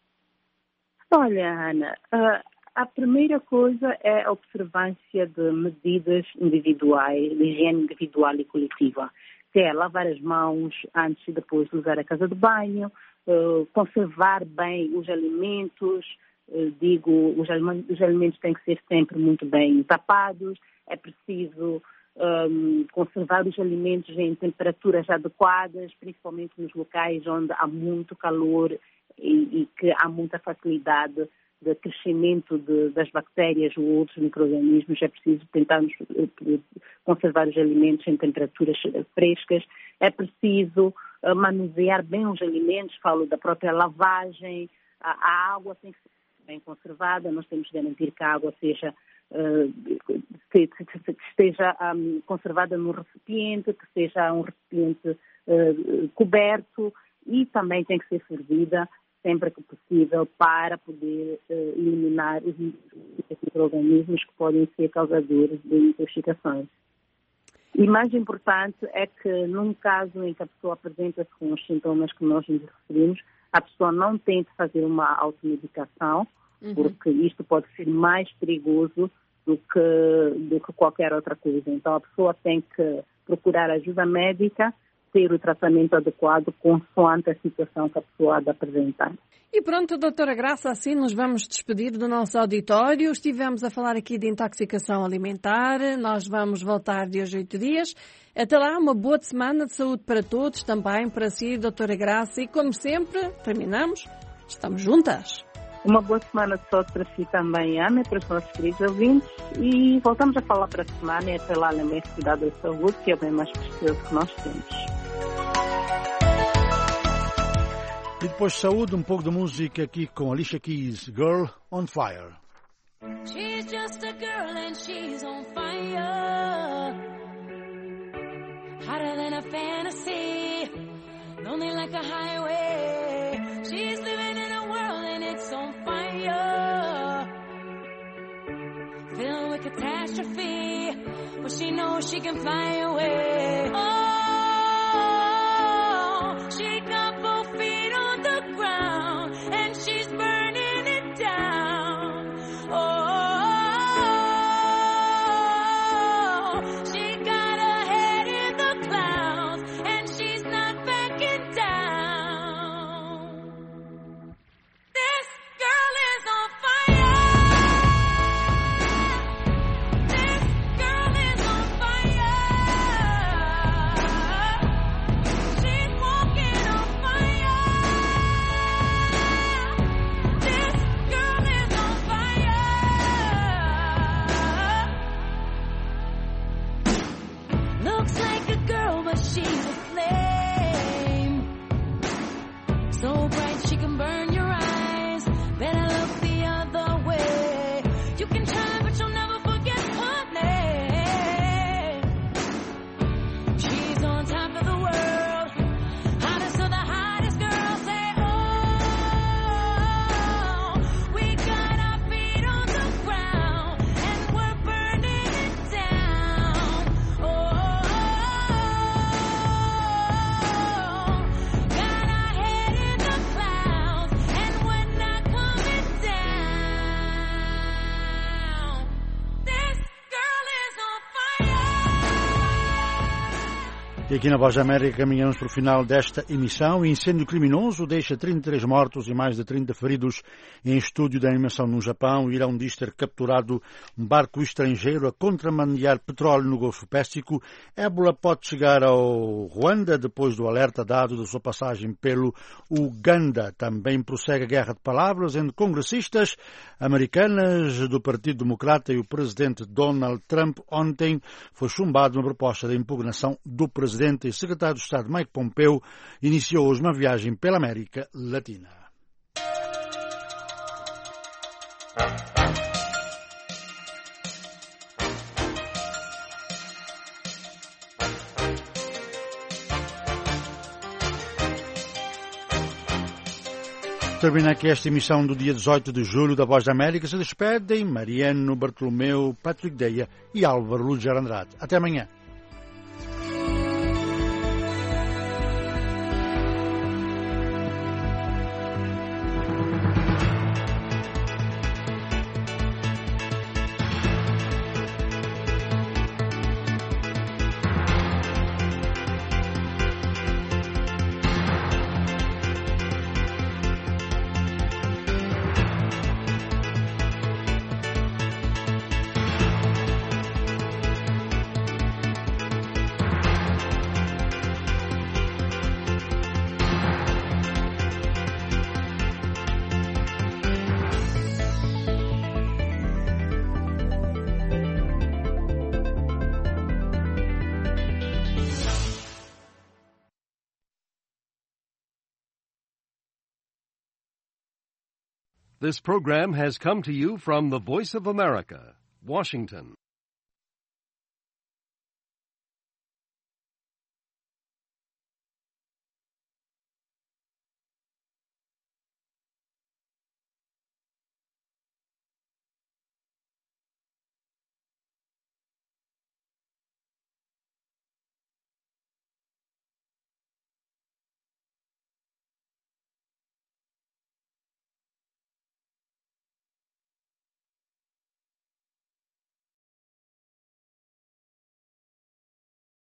Olha, Ana, uh, a primeira coisa é a observância de medidas individuais, de higiene individual e coletiva, que é lavar as mãos antes e depois de usar a casa de banho, uh, conservar bem os alimentos, uh, digo, os alimentos, os alimentos têm que ser sempre muito bem tapados, é preciso um, conservar os alimentos em temperaturas adequadas, principalmente nos locais onde há muito calor e, e que há muita facilidade de crescimento de, das bactérias ou outros micro-organismos. É preciso tentarmos conservar os alimentos em temperaturas frescas. É preciso uh, manusear bem os alimentos, falo da própria lavagem. A, a água tem que ser bem conservada, nós temos de garantir que a água seja, uh, que, que, que esteja um, conservada no recipiente, que seja um recipiente uh, coberto, e também tem que ser fervida sempre que possível para poder uh, eliminar os micro-organismos que podem ser causadores de intoxicações. E mais importante é que num caso em que a pessoa apresenta-se com os sintomas que nós nos referimos, a pessoa não tente fazer uma automedicação, uhum. porque isto pode ser mais perigoso do que, do que qualquer outra coisa. Então a pessoa tem que procurar ajuda médica, ter o tratamento adequado consoante a situação que a pessoa há de apresentar. E pronto, doutora Graça, assim nos vamos despedir do nosso auditório. Estivemos a falar aqui de intoxicação alimentar. Nós vamos voltar de hoje a oito dias. Até lá, uma boa semana de saúde para todos, também para si, doutora Graça. E como sempre, terminamos, estamos juntas. Uma boa semana de saúde para si também, Ana, e para os nossos queridos ouvintes. E voltamos a falar para a semana e até lá lembrem-se de cuidar da saúde, que é o bem mais precioso que nós temos. E depois de saúde, um pouco de música aqui com Alicia Keys, Girl on Fire. She's just a girl and she's on fire, hotter than a fantasy, lonely like a highway. She's living in a world and it's on fire, filled with catastrophe, but she knows she can fly away. Oh, she got both feet on the ground and she's burning it down. Oh, she got her head in the clouds and she's not backing down. This girl is on fire. This girl is on fire. She's walking on fire. This girl is on fire. Looks like a girl, but she's a flame. So bright she can burn your eyes. Better look the other way. You can try, but you'll never forget her name. She's on top of the world, hottest of the hottest girls. Say, oh, we got our feet on the ground and we're burning it down. Oh, got our head in the clouds and we're not coming down. This girl is on fire. E aqui na Voz da América caminhamos para o final desta emissão. O incêndio criminoso deixa trinta e três mortos e mais de trinta feridos em estúdio de animação no Japão. Irão diz ter capturado um barco estrangeiro a contrabandear petróleo no Golfo Pérsico. Ébola pode chegar ao Ruanda depois do alerta dado da sua passagem pelo Uganda. Também prossegue a guerra de palavras entre congressistas americanas do Partido Democrata e o presidente Donald Trump. Ontem foi chumbada uma proposta de impugnação do presidente e secretário de Estado Mike Pompeo iniciou hoje uma viagem pela América Latina. Termina aqui esta emissão do dia dezoito de julho da Voz da América. Se despedem Mariano Bartolomeu, Patrick Deia e Álvaro Luger Andrade. Até amanhã. This program has come to you from the Voice of America, Washington.